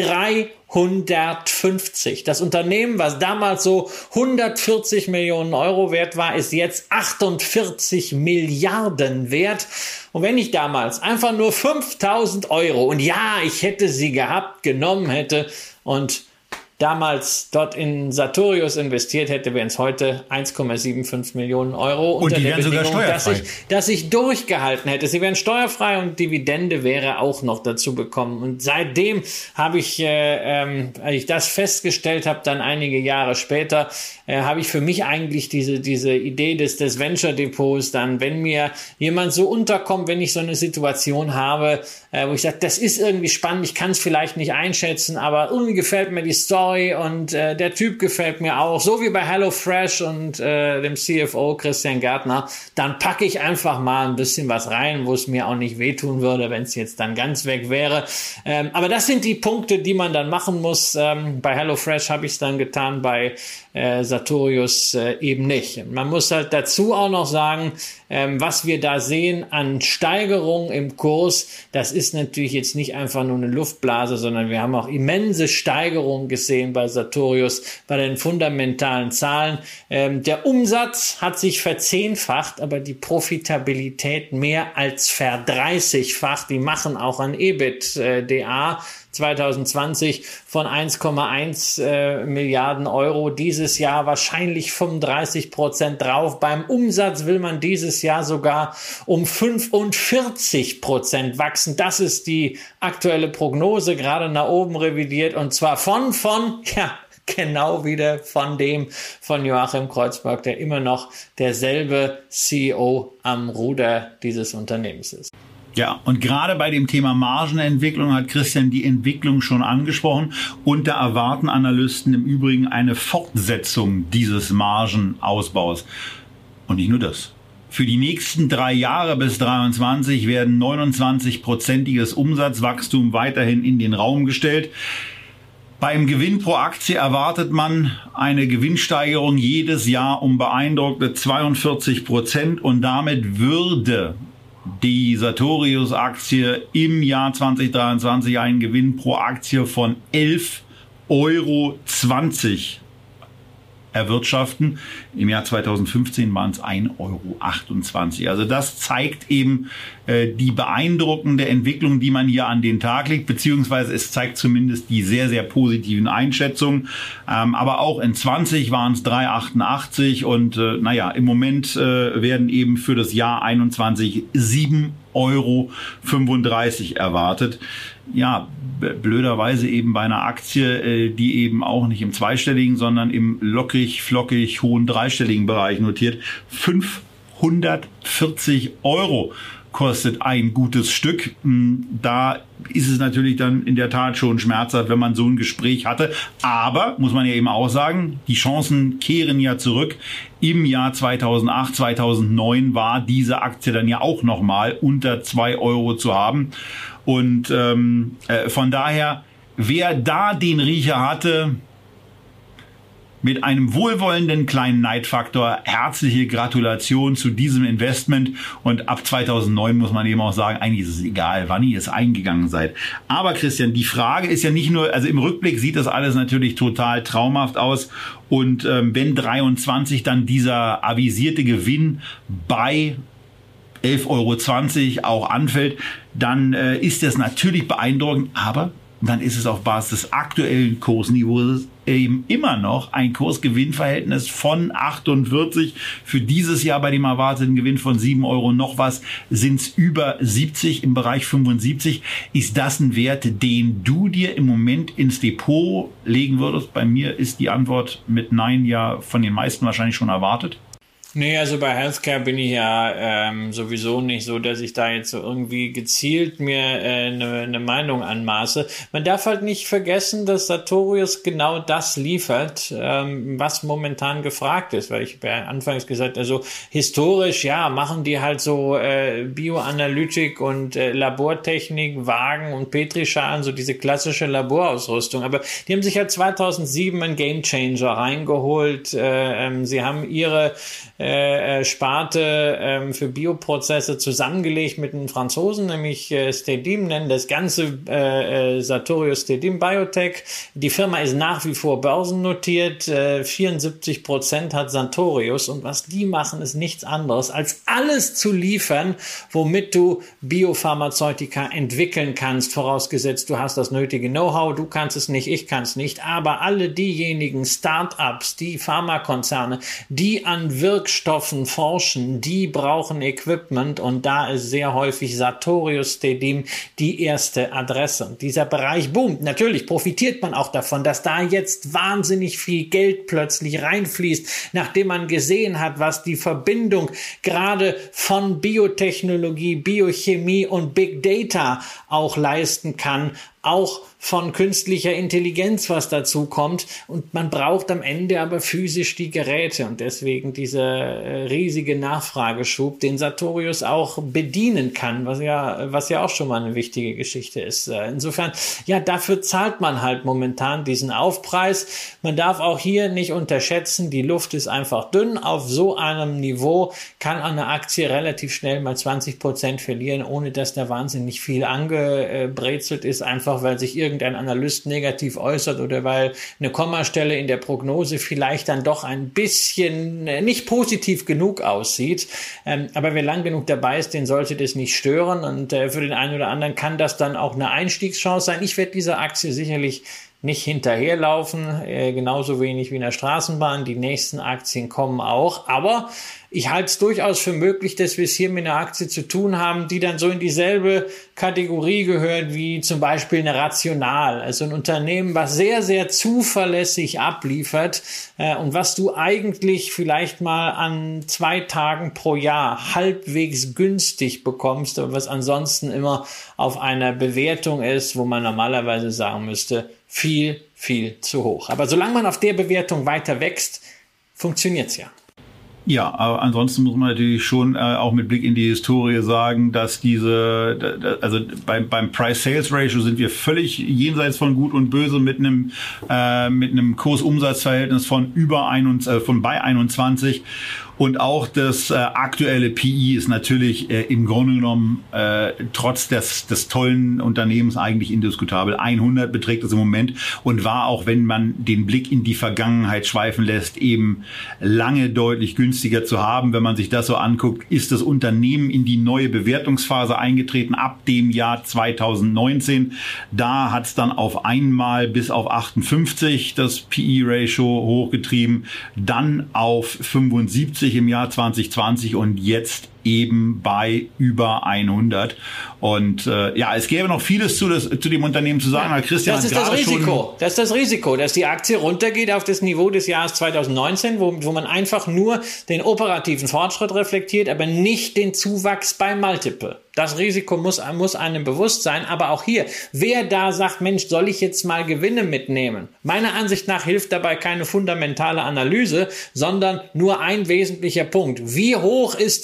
dreihundertfünfzig. Das Unternehmen, was damals so hundertvierzig Millionen Euro wert war, ist jetzt achtundvierzig Milliarden wert. Und wenn ich damals einfach nur fünftausend Euro, und ja, ich hätte sie gehabt, genommen hätte und damals dort in Sartorius investiert hätte, wären es heute eins Komma fünfundsiebzig Millionen Euro.
Und die wären sogar steuerfrei.
Dass ich, dass ich durchgehalten hätte. Sie wären steuerfrei und Dividende wäre auch noch dazu bekommen. Und seitdem habe ich, äh, ähm, als ich das festgestellt habe, dann einige Jahre später, äh, habe ich für mich eigentlich diese, diese Idee des, des Venture Depots dann, wenn mir jemand so unterkommt, wenn ich so eine Situation habe, äh, wo ich sage, das ist irgendwie spannend, ich kann es vielleicht nicht einschätzen, aber irgendwie gefällt mir die Story und äh, der Typ gefällt mir auch, so wie bei HelloFresh und äh, dem C F O Christian Gärtner, dann packe ich einfach mal ein bisschen was rein, wo es mir auch nicht wehtun würde, wenn es jetzt dann ganz weg wäre. Ähm, aber das sind die Punkte, die man dann machen muss. Ähm, bei HelloFresh habe ich es dann getan, bei äh, Sartorius äh, eben nicht. Man muss halt dazu auch noch sagen, ähm, was wir da sehen an Steigerung im Kurs, das ist natürlich jetzt nicht einfach nur eine Luftblase, sondern wir haben auch immense Steigerungen gesehen bei Sartorius, bei den fundamentalen Zahlen. Ähm, der Umsatz hat sich verzehnfacht, aber die Profitabilität mehr als verdreißigfacht. Die machen auch ein EBITDA zwanzig zwanzig von eins Komma eins äh, Milliarden Euro. Dieses Jahr wahrscheinlich fünfunddreißig Prozent drauf. Beim Umsatz will man dieses Jahr sogar um fünfundvierzig Prozent wachsen. Das ist die aktuelle Prognose, gerade nach oben revidiert, und zwar von, von, ja, genau wieder von dem, von Joachim Kreuzberg, der immer noch derselbe C E O am Ruder dieses Unternehmens ist.
Ja, und gerade bei dem Thema Margenentwicklung hat Christian die Entwicklung schon angesprochen, und da erwarten Analysten im Übrigen eine Fortsetzung dieses Margenausbaus. Und nicht nur das. Für die nächsten drei Jahre bis dreiundzwanzig werden neunundzwanzig-prozentiges Umsatzwachstum weiterhin in den Raum gestellt. Beim Gewinn pro Aktie erwartet man eine Gewinnsteigerung jedes Jahr um beeindruckende zweiundvierzig Prozent, und damit würde die Sartorius-Aktie im Jahr zwanzig dreiundzwanzig einen Gewinn pro Aktie von elf Euro zwanzig erwirtschaften. Im Jahr zweitausendfünfzehn waren es ein Euro achtundzwanzig. Also das zeigt eben äh, die beeindruckende Entwicklung, die man hier an den Tag legt, beziehungsweise es zeigt zumindest die sehr, sehr positiven Einschätzungen. Ähm, aber auch in zwanzig waren es drei Euro achtundachtzig, und äh, naja, im Moment äh, werden eben für das Jahr einundzwanzig sieben Euro fünfunddreißig erwartet. Ja, blöderweise eben bei einer Aktie, die eben auch nicht im zweistelligen, sondern im lockig, flockig, hohen dreistelligen Bereich notiert. fünfhundertvierzig Euro kostet ein gutes Stück. Da ist es natürlich dann in der Tat schon schmerzhaft, wenn man so ein Gespräch hatte. Aber, muss man ja eben auch sagen, die Chancen kehren ja zurück. Im Jahr zweitausendacht, zweitausendneun war diese Aktie dann ja auch nochmal unter zwei Euro zu haben. Und ähm, äh, von daher wer da den Riecher hatte, mit einem wohlwollenden kleinen Neidfaktor, herzliche Gratulation zu diesem Investment. Und ab zweitausendneun muss man eben auch sagen, eigentlich ist es egal, wann ihr es eingegangen seid. Aber Christian, die Frage ist ja nicht nur, also im Rückblick sieht das alles natürlich total traumhaft aus. Und ähm, wenn dreiundzwanzig dann dieser avisierte Gewinn bei elf Euro zwanzig auch anfällt, dann äh, ist das natürlich beeindruckend, aber dann ist es auf Basis des aktuellen Kursniveaus eben immer noch ein Kursgewinnverhältnis von achtundvierzig. Für dieses Jahr bei dem erwarteten Gewinn von sieben Euro noch was sind es über siebzig, im Bereich fünfundsiebzig. Ist das ein Wert, den du dir im Moment ins Depot legen würdest? Bei mir ist die Antwort mit Nein ja von den meisten wahrscheinlich schon erwartet.
Nee, also bei Healthcare bin ich ja ähm, sowieso nicht so, dass ich da jetzt so irgendwie gezielt mir äh, eine, eine Meinung anmaße. Man darf halt nicht vergessen, dass Sartorius genau das liefert, ähm, was momentan gefragt ist, weil ich habe ja anfangs gesagt, also historisch, ja, machen die halt so äh, Bioanalytik und äh, Labortechnik, Wagen und Petrischalen, so diese klassische Laborausrüstung, aber die haben sich ja zweitausendsieben einen Gamechanger reingeholt, äh, ähm, sie haben ihre Äh, Sparte ähm, für Bioprozesse zusammengelegt mit den Franzosen, nämlich äh, Stedim, nennen das Ganze äh, äh, Sartorius Stedim Biotech. Die Firma ist nach wie vor börsennotiert, äh, vierundsiebzig Prozent hat Sartorius, und was die machen, ist nichts anderes, als alles zu liefern, womit du Biopharmazeutika entwickeln kannst, vorausgesetzt du hast das nötige Know-how, du kannst es nicht, ich kann es nicht, aber alle diejenigen Start-ups, die Pharmakonzerne, die an Wirkstoffen forschen, die brauchen Equipment, und da ist sehr häufig Sartorius Stedim die erste Adresse. Und dieser Bereich boomt. Natürlich profitiert man auch davon, dass da jetzt wahnsinnig viel Geld plötzlich reinfließt, nachdem man gesehen hat, was die Verbindung gerade von Biotechnologie, Biochemie und Big Data auch leisten kann, auch von künstlicher Intelligenz, was dazu kommt. Und man braucht am Ende aber physisch die Geräte. Und deswegen dieser äh, riesige Nachfrageschub, den Sartorius auch bedienen kann, was ja, was ja auch schon mal eine wichtige Geschichte ist. Äh, insofern, ja, dafür zahlt man halt momentan diesen Aufpreis. Man darf auch hier nicht unterschätzen, die Luft ist einfach dünn. Auf so einem Niveau kann eine Aktie relativ schnell mal zwanzig Prozent verlieren, ohne dass da wahnsinnig viel angebrezelt ist, einfach weil sich irgendein Analyst negativ äußert oder weil eine Kommastelle in der Prognose vielleicht dann doch ein bisschen nicht positiv genug aussieht. Ähm, aber wer lang genug dabei ist, den sollte das nicht stören, und äh, für den einen oder anderen kann das dann auch eine Einstiegschance sein. Ich werde dieser Aktie sicherlich nicht hinterherlaufen, äh, genauso wenig wie in der Straßenbahn. Die nächsten Aktien kommen auch, aber ich halte es durchaus für möglich, dass wir es hier mit einer Aktie zu tun haben, die dann so in dieselbe Kategorie gehört wie zum Beispiel eine Rational, also ein Unternehmen, was sehr, sehr zuverlässig abliefert äh, und was du eigentlich vielleicht mal an zwei Tagen pro Jahr halbwegs günstig bekommst, aber was ansonsten immer auf einer Bewertung ist, wo man normalerweise sagen müsste, viel, viel zu hoch. Aber solange man auf der Bewertung weiter wächst, funktioniert's ja.
Ja, aber ansonsten muss man natürlich schon äh, auch mit Blick in die Historie sagen, dass diese, da, also beim, beim Price-Sales-Ratio sind wir völlig jenseits von Gut und Böse mit einem äh, mit einem Kurs-Umsatz-Verhältnis von über ein, äh, von bei einundzwanzig. Und auch das äh, aktuelle P E ist natürlich äh, im Grunde genommen äh, trotz des, des tollen Unternehmens eigentlich indiskutabel. hundert beträgt es im Moment und war auch, wenn man den Blick in die Vergangenheit schweifen lässt, eben lange deutlich günstiger zu haben. Wenn man sich das so anguckt, ist das Unternehmen in die neue Bewertungsphase eingetreten ab dem Jahr zweitausendneunzehn. Da hat es dann auf einmal bis auf achtundfünfzig das P E-Ratio hochgetrieben, dann auf fünfundsiebzig im Jahr zwanzig zwanzig und jetzt eben bei über hundert. Und äh, ja, es gäbe noch vieles zu, das, zu dem Unternehmen zu sagen. Ja, Christian
das ist das Risiko. Das ist das Risiko, dass die Aktie runtergeht auf das Niveau des Jahres zweitausendneunzehn, wo, wo man einfach nur den operativen Fortschritt reflektiert, aber nicht den Zuwachs bei Multiple. Das Risiko muss, muss einem bewusst sein. Aber auch hier, wer da sagt, Mensch, soll ich jetzt mal Gewinne mitnehmen? Meiner Ansicht nach hilft dabei keine fundamentale Analyse, sondern nur ein wesentlicher Punkt. Wie hoch ist die Gewichtung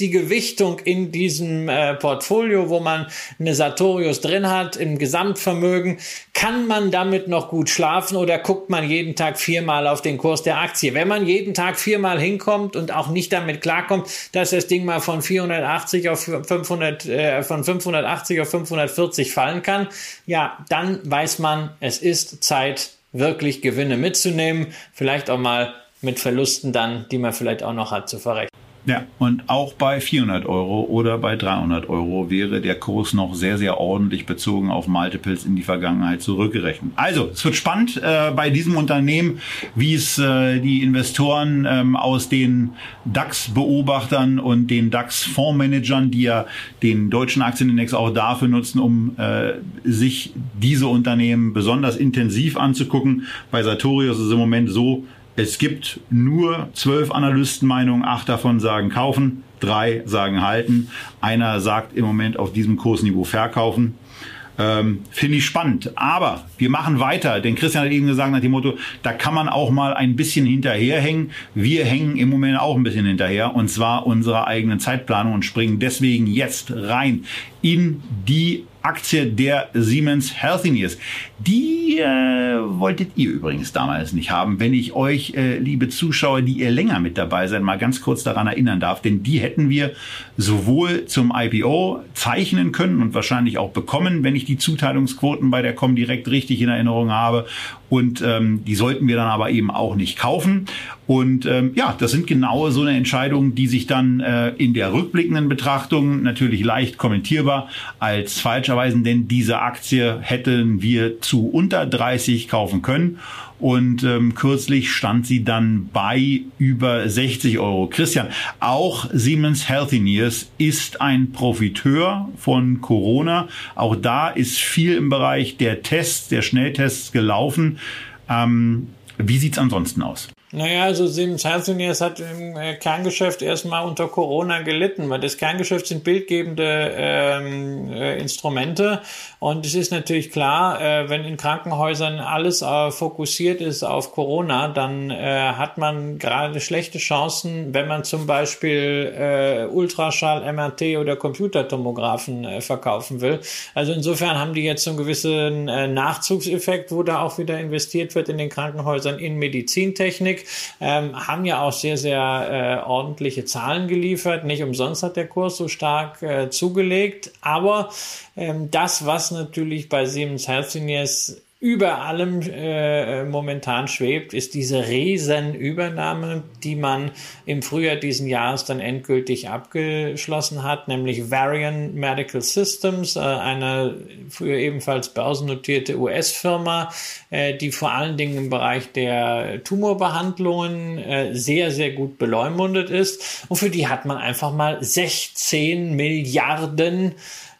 Gewichtung in diesem äh, Portfolio, wo man eine Sartorius drin hat, im Gesamtvermögen, kann man damit noch gut schlafen oder guckt man jeden Tag viermal auf den Kurs der Aktie? Wenn man jeden Tag viermal hinkommt und auch nicht damit klarkommt, dass das Ding mal von vierhundertachtzig auf fünfhundert, äh, von fünfhundertachtzig auf fünfhundertvierzig fallen kann, ja, dann weiß man, es ist Zeit, wirklich Gewinne mitzunehmen, vielleicht auch mal mit Verlusten dann, die man vielleicht auch noch hat, zu verrechnen.
Ja, und auch bei vierhundert Euro oder bei dreihundert Euro wäre der Kurs noch sehr, sehr ordentlich bezogen auf Multiples in die Vergangenheit zurückgerechnet. Also, es wird spannend äh, bei diesem Unternehmen, wie es äh, die Investoren ähm, aus den DAX-Beobachtern und den DAX-Fondsmanagern, die ja den deutschen Aktienindex auch dafür nutzen, um äh, sich diese Unternehmen besonders intensiv anzugucken. Bei Sartorius ist es im Moment so, es gibt nur zwölf Analystenmeinungen, acht davon sagen kaufen, drei sagen halten, einer sagt im Moment auf diesem Kursniveau verkaufen. Ähm, finde ich spannend. Aber wir machen weiter, denn Christian hat eben gesagt nach dem Motto, da kann man auch mal ein bisschen hinterherhängen. Wir hängen im Moment auch ein bisschen hinterher, und zwar unserer eigenen Zeitplanung, und springen deswegen jetzt rein in die Aktie der Siemens Healthineers. Die äh, wolltet ihr übrigens damals nicht haben, wenn ich euch, äh, liebe Zuschauer, die ihr länger mit dabei seid, mal ganz kurz daran erinnern darf. Denn die hätten wir sowohl zum I P O zeichnen können und wahrscheinlich auch bekommen, wenn ich die Zuteilungsquoten bei der Comdirect richtig in Erinnerung habe. Und ähm, die sollten wir dann aber eben auch nicht kaufen. Und ähm, ja, das sind genau so eine Entscheidung, die sich dann äh, in der rückblickenden Betrachtung natürlich leicht kommentierbar als falsch erweisen, denn diese Aktie hätten wir zu unter dreißig kaufen können. Und ähm, kürzlich stand sie dann bei über sechzig Euro. Christian, auch Siemens Healthineers ist ein Profiteur von Corona. Auch da ist viel im Bereich der Tests, der Schnelltests gelaufen. Ähm, wie sieht's ansonsten aus?
Naja, also Siemens Healthineers hat im Kerngeschäft erstmal unter Corona gelitten, weil das Kerngeschäft sind bildgebende ähm, äh, Instrumente, und es ist natürlich klar, äh, wenn in Krankenhäusern alles äh, fokussiert ist auf Corona, dann äh, hat man gerade schlechte Chancen, wenn man zum Beispiel äh, Ultraschall, M R T oder Computertomographen äh, verkaufen will. Also insofern haben die jetzt so einen gewissen äh, Nachzugseffekt, wo da auch wieder investiert wird in den Krankenhäusern in Medizintechnik. Ähm, haben ja auch sehr, sehr äh, ordentliche Zahlen geliefert. Nicht umsonst hat der Kurs so stark äh, zugelegt. Aber ähm, das, was natürlich bei Siemens Healthineers über allem äh, momentan schwebt, ist diese Riesenübernahme, die man im Frühjahr diesen Jahres dann endgültig abgeschlossen hat, nämlich Varian Medical Systems, äh, eine früher ebenfalls börsennotierte U S-Firma, äh, die vor allen Dingen im Bereich der Tumorbehandlungen äh, sehr, sehr gut beleumundet ist. Und für die hat man einfach mal sechzehn Milliarden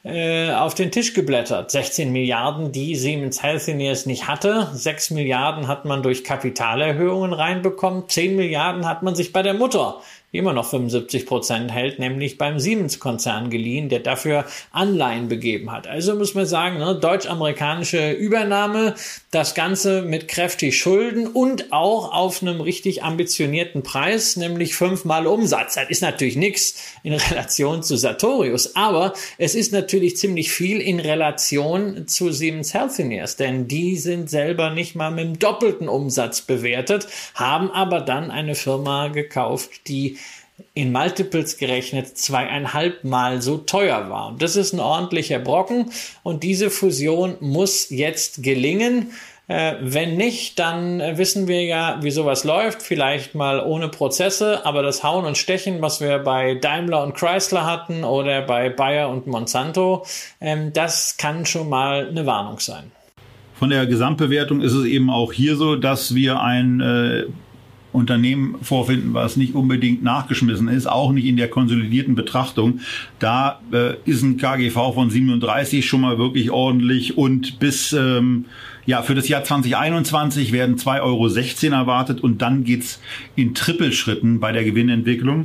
auf den Tisch geblättert. sechzehn Milliarden, die Siemens Healthineers nicht hatte. sechs Milliarden hat man durch Kapitalerhöhungen reinbekommen. zehn Milliarden hat man sich bei der Mutter, die immer noch fünfundsiebzig Prozent hält, nämlich beim Siemens-Konzern geliehen, der dafür Anleihen begeben hat. Also muss man sagen, ne, deutsch-amerikanische Übernahme, das Ganze mit kräftig Schulden und auch auf einem richtig ambitionierten Preis, nämlich fünfmal Umsatz. Das ist natürlich nichts in Relation zu Sartorius, aber es ist natürlich ziemlich viel in Relation zu Siemens Healthineers, denn die sind selber nicht mal mit dem doppelten Umsatz bewertet, haben aber dann eine Firma gekauft, die in Multiples gerechnet zweieinhalb Mal so teuer war. Und das ist ein ordentlicher Brocken, und diese Fusion muss jetzt gelingen. Äh, wenn nicht, dann äh, wissen wir ja, wie sowas läuft. Vielleicht mal ohne Prozesse, aber das Hauen und Stechen, was wir bei Daimler und Chrysler hatten oder bei Bayer und Monsanto, ähm, das kann schon mal eine Warnung sein.
Von der Gesamtbewertung ist es eben auch hier so, dass wir ein äh Unternehmen vorfinden, was nicht unbedingt nachgeschmissen ist, auch nicht in der konsolidierten Betrachtung. Da äh, ist ein K G V von siebenunddreißig schon mal wirklich ordentlich, und bis ähm, ja für das Jahr zwanzig einundzwanzig werden zwei Euro sechzehn erwartet, und dann geht's in Trippelschritten bei der Gewinnentwicklung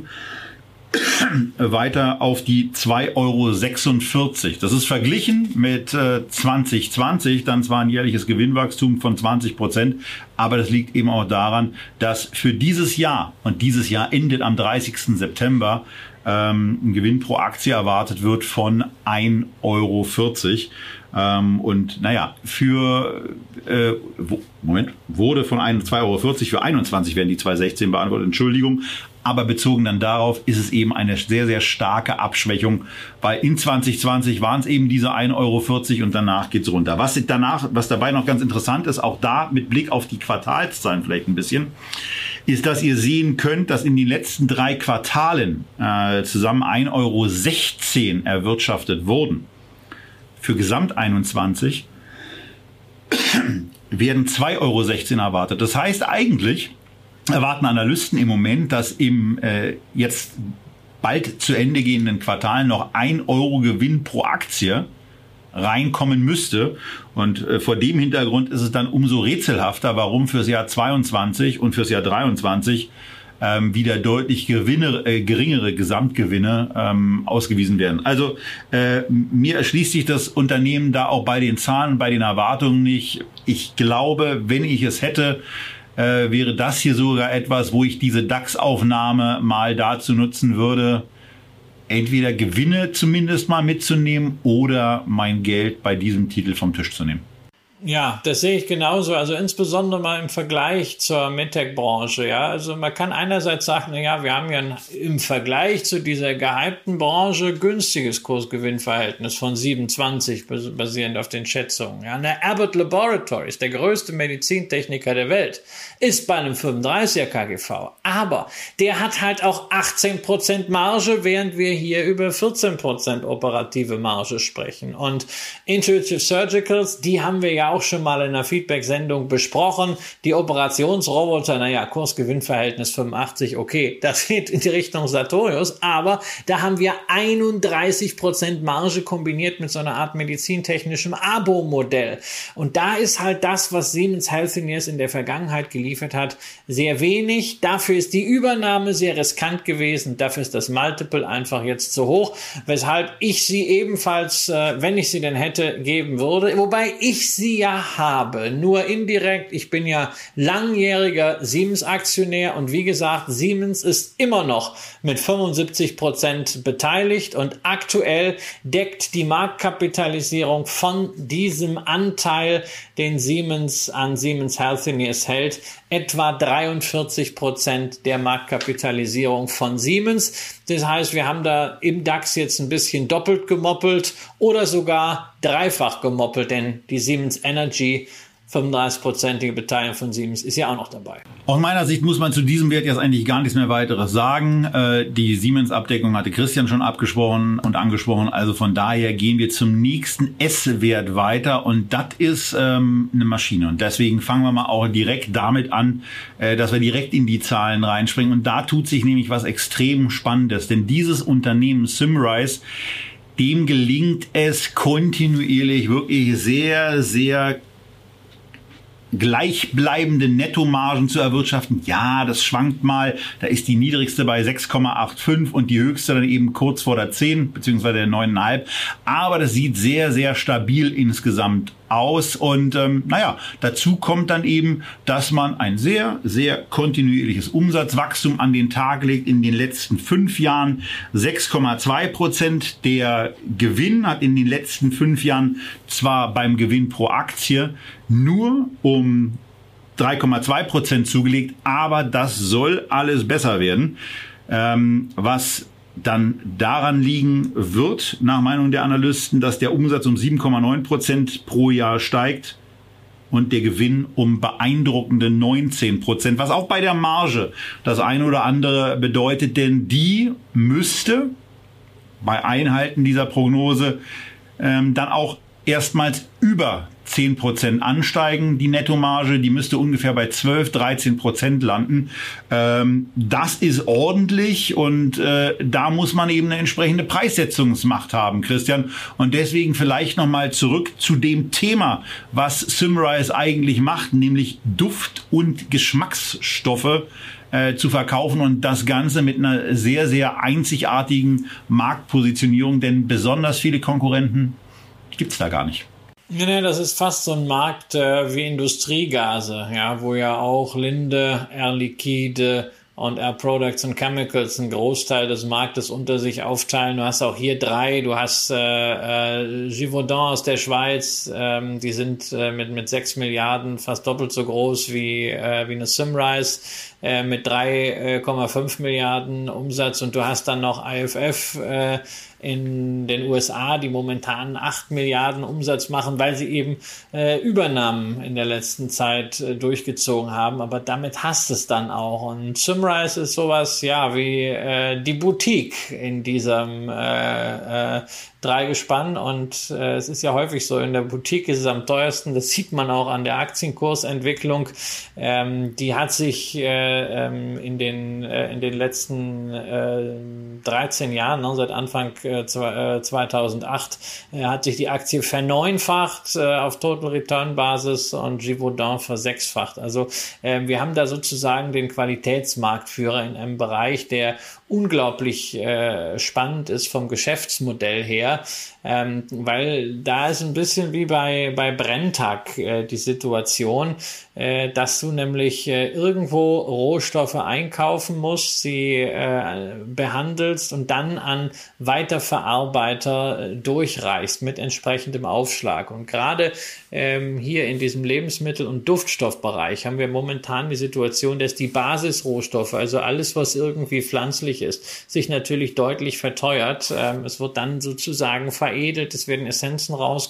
weiter auf die zwei Euro sechsundvierzig. Das ist verglichen mit äh, zwanzig zwanzig, dann zwar ein jährliches Gewinnwachstum von zwanzig Prozent, aber das liegt eben auch daran, dass für dieses Jahr, und dieses Jahr endet am dreißigsten September, ähm, ein Gewinn pro Aktie erwartet wird von ein Euro vierzig. Ähm, und naja, für, äh, wo, Moment, wurde von zwei Euro vierzig, für einundzwanzig werden die zwei Euro sechzehn beantwortet, Entschuldigung. Aber bezogen dann darauf ist es eben eine sehr, sehr starke Abschwächung, weil in zwanzig zwanzig waren es eben diese ein Euro vierzig und danach geht's runter. Was danach, was dabei noch ganz interessant ist, auch da mit Blick auf die Quartalszahlen vielleicht ein bisschen, ist, dass ihr sehen könnt, dass in den letzten drei Quartalen äh, zusammen ein Euro sechzehn erwirtschaftet wurden. Für Gesamt einundzwanzig werden zwei Euro sechzehn erwartet. Das heißt eigentlich, erwarten Analysten im Moment, dass im äh, jetzt bald zu Ende gehenden Quartal noch ein Euro Gewinn pro Aktie reinkommen müsste. Und äh, vor dem Hintergrund ist es dann umso rätselhafter, warum fürs Jahr zweiundzwanzig und fürs Jahr dreiundzwanzig ähm, wieder deutlich gewinne, äh, geringere Gesamtgewinne ähm, ausgewiesen werden. Also äh, mir erschließt sich das Unternehmen da auch bei den Zahlen, bei den Erwartungen nicht. Ich glaube, wenn ich es hätte, Äh, wäre das hier sogar etwas, wo ich diese DAX-Aufnahme mal dazu nutzen würde, entweder Gewinne zumindest mal mitzunehmen oder mein Geld bei diesem Titel vom Tisch zu nehmen.
Ja, das sehe ich genauso. Also insbesondere mal im Vergleich zur MedTech-Branche. Ja, also man kann einerseits sagen, na ja, wir haben ja im Vergleich zu dieser gehypten Branche günstiges Kursgewinnverhältnis von siebenundzwanzig basierend auf den Schätzungen. Ja, eine Abbott Laboratories, der größte Medizintechniker der Welt, ist bei einem fünfunddreißiger K G V. Aber der hat halt auch achtzehn Prozent Marge, während wir hier über vierzehn Prozent operative Marge sprechen. Und Intuitive Surgicals, die haben wir ja auch schon mal in einer Feedback-Sendung besprochen. Die Operationsroboter, naja, Kursgewinnverhältnis fünfundachtzig, okay, das geht in die Richtung Sartorius, aber da haben wir einunddreißig Prozent Marge kombiniert mit so einer Art medizintechnischem Abo-Modell. Und da ist halt das, was Siemens Healthineers in der Vergangenheit geliefert hat, sehr wenig. Dafür ist die Übernahme sehr riskant gewesen. Dafür ist das Multiple einfach jetzt zu hoch, weshalb ich sie ebenfalls, äh, wenn ich sie denn hätte, geben würde. Wobei ich sie ja habe, nur indirekt. Ich bin ja langjähriger Siemens-Aktionär und wie gesagt, Siemens ist immer noch mit fünfundsiebzig Prozent beteiligt und aktuell deckt die Marktkapitalisierung von diesem Anteil, den Siemens an Siemens Healthineers hält, etwa dreiundvierzig Prozent der Marktkapitalisierung von Siemens. Das heißt, wir haben da im DAX jetzt ein bisschen doppelt gemoppelt oder sogar dreifach gemoppelt, denn die Siemens Energy, fünfunddreißig-prozentige Beteiligung von Siemens, ist ja auch noch dabei.
Aus meiner Sicht muss man zu diesem Wert jetzt eigentlich gar nichts mehr weiteres sagen. Die Siemens-Abdeckung hatte Christian schon abgesprochen und angesprochen. Also von daher gehen wir zum nächsten S-Wert weiter und das ist ähm, eine Maschine. Und deswegen fangen wir mal auch direkt damit an, äh, dass wir direkt in die Zahlen reinspringen. Und da tut sich nämlich was extrem Spannendes. Denn dieses Unternehmen Symrise, dem gelingt es kontinuierlich wirklich sehr, sehr gleichbleibende Nettomargen zu erwirtschaften. Ja, das schwankt mal. Da ist die niedrigste bei sechs Komma fünfundachtzig und die höchste dann eben kurz vor der zehn, beziehungsweise der neun Komma fünf. Aber das sieht sehr, sehr stabil insgesamt aus. Und ähm, naja, dazu kommt dann eben, dass man ein sehr, sehr kontinuierliches Umsatzwachstum an den Tag legt. In den letzten fünf Jahren sechs Komma zwei Prozent. Der Gewinn hat in den letzten fünf Jahren zwar beim Gewinn pro Aktie nur um drei Komma zwei Prozent zugelegt, aber das soll alles besser werden. Ähm, was dann daran liegen wird, nach Meinung der Analysten, dass der Umsatz um sieben Komma neun Prozent pro Jahr steigt und der Gewinn um beeindruckende neunzehn Prozent, was auch bei der Marge das eine oder andere bedeutet, denn die müsste bei Einhalten dieser Prognose ähm, dann auch erstmals über zehn Prozent ansteigen. Die Nettomarge, die müsste ungefähr bei zwölf, dreizehn Prozent landen. Ähm, das ist ordentlich und äh, da muss man eben eine entsprechende Preissetzungsmacht haben, Christian. Und deswegen vielleicht nochmal zurück zu dem Thema, was Symrise eigentlich macht, nämlich Duft- und Geschmacksstoffe äh, zu verkaufen und das Ganze mit einer sehr, sehr einzigartigen Marktpositionierung, denn besonders viele Konkurrenten gibt's da gar nicht.
Nee, nee, das ist fast so ein Markt äh, wie Industriegase, ja, wo ja auch Linde, Air Liquide, und Air Products and Chemicals einen Großteil des Marktes unter sich aufteilen. Du hast auch hier drei, du hast äh, äh, Givaudan aus der Schweiz, ähm, die sind äh, mit mit sechs Milliarden fast doppelt so groß wie äh, wie eine Symrise äh, mit drei Komma fünf Milliarden Umsatz, und du hast dann noch I F F äh, in den U S A, die momentan acht Milliarden Umsatz machen, weil sie eben äh, Übernahmen in der letzten Zeit äh, durchgezogen haben. Aber damit hast es dann auch. Und Symrise ist sowas, ja, wie äh, die Boutique in diesem äh, äh, Dreigespann. Und äh, es ist ja häufig so, in der Boutique ist es am teuersten. Das sieht man auch an der Aktienkursentwicklung. Ähm, die hat sich äh, ähm, in den äh, in den letzten äh, dreizehn Jahren, ne, seit Anfang äh, zweitausendacht, äh, hat sich die Aktie verneunfacht äh, auf Total Return Basis und Givaudan versechsfacht. Also äh, wir haben da sozusagen den Qualitätsmarktführer in einem Bereich, der unglaublich äh, spannend ist vom Geschäftsmodell her, ähm, weil da ist ein bisschen wie bei bei Brenntag äh, die Situation, äh, dass du nämlich äh, irgendwo Rohstoffe einkaufen musst, sie äh, behandelst und dann an Weiterverarbeiter äh, durchreichst mit entsprechendem Aufschlag. Und gerade ähm, hier in diesem Lebensmittel- und Duftstoffbereich haben wir momentan die Situation, dass die Basisrohstoffe, also alles, was irgendwie pflanzlich ist, sich natürlich deutlich verteuert. Ähm, es wird dann sozusagen veredelt, es werden Essenzen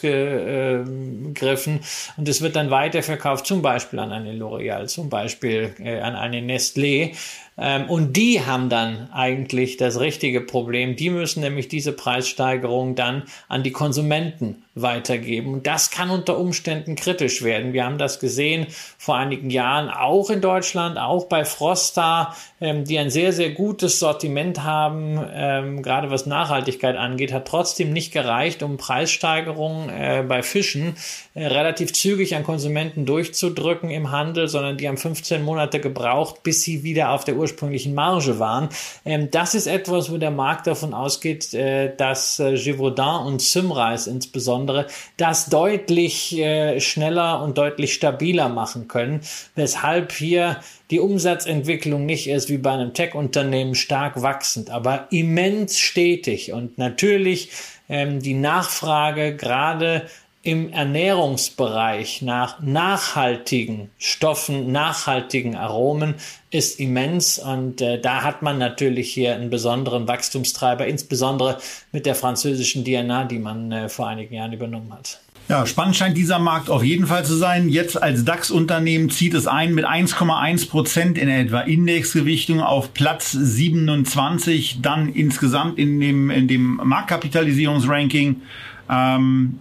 rausgegriffen und es wird dann weiterverkauft, zum Beispiel an eine L'Oréal, zum Beispiel äh, an eine Nestlé. Ähm, und die haben dann eigentlich das richtige Problem. Die müssen nämlich diese Preissteigerung dann an die Konsumenten weitergeben. Und das kann unter Umständen kritisch werden. Wir haben das gesehen vor einigen Jahren, auch in Deutschland, auch bei Frosta, ähm, die ein sehr, sehr gutes Sortiment haben, ähm, gerade was Nachhaltigkeit angeht, hat trotzdem nicht gereicht, um Preissteigerungen äh, bei Fischen äh, relativ zügig an Konsumenten durchzudrücken im Handel, sondern die haben fünfzehn Monate gebraucht, bis sie wieder auf der ursprünglichen Marge waren. Ähm, das ist etwas, wo der Markt davon ausgeht, äh, dass äh, Givaudan und Symrise insbesondere das deutlich äh, schneller und deutlich stabiler machen können, weshalb hier die Umsatzentwicklung nicht ist wie bei einem Tech-Unternehmen stark wachsend, aber immens stetig. Und natürlich ähm, die Nachfrage gerade im Ernährungsbereich nach nachhaltigen Stoffen, nachhaltigen Aromen ist immens, und äh, da hat man natürlich hier einen besonderen Wachstumstreiber, insbesondere mit der französischen D N A, die man äh, vor einigen Jahren übernommen hat.
Ja, spannend scheint dieser Markt auf jeden Fall zu sein. Jetzt als DAX-Unternehmen zieht es ein mit eins Komma eins Prozent in etwa Indexgewichtung auf Platz siebenundzwanzig, dann insgesamt in dem, in dem Marktkapitalisierungsranking. Ähm,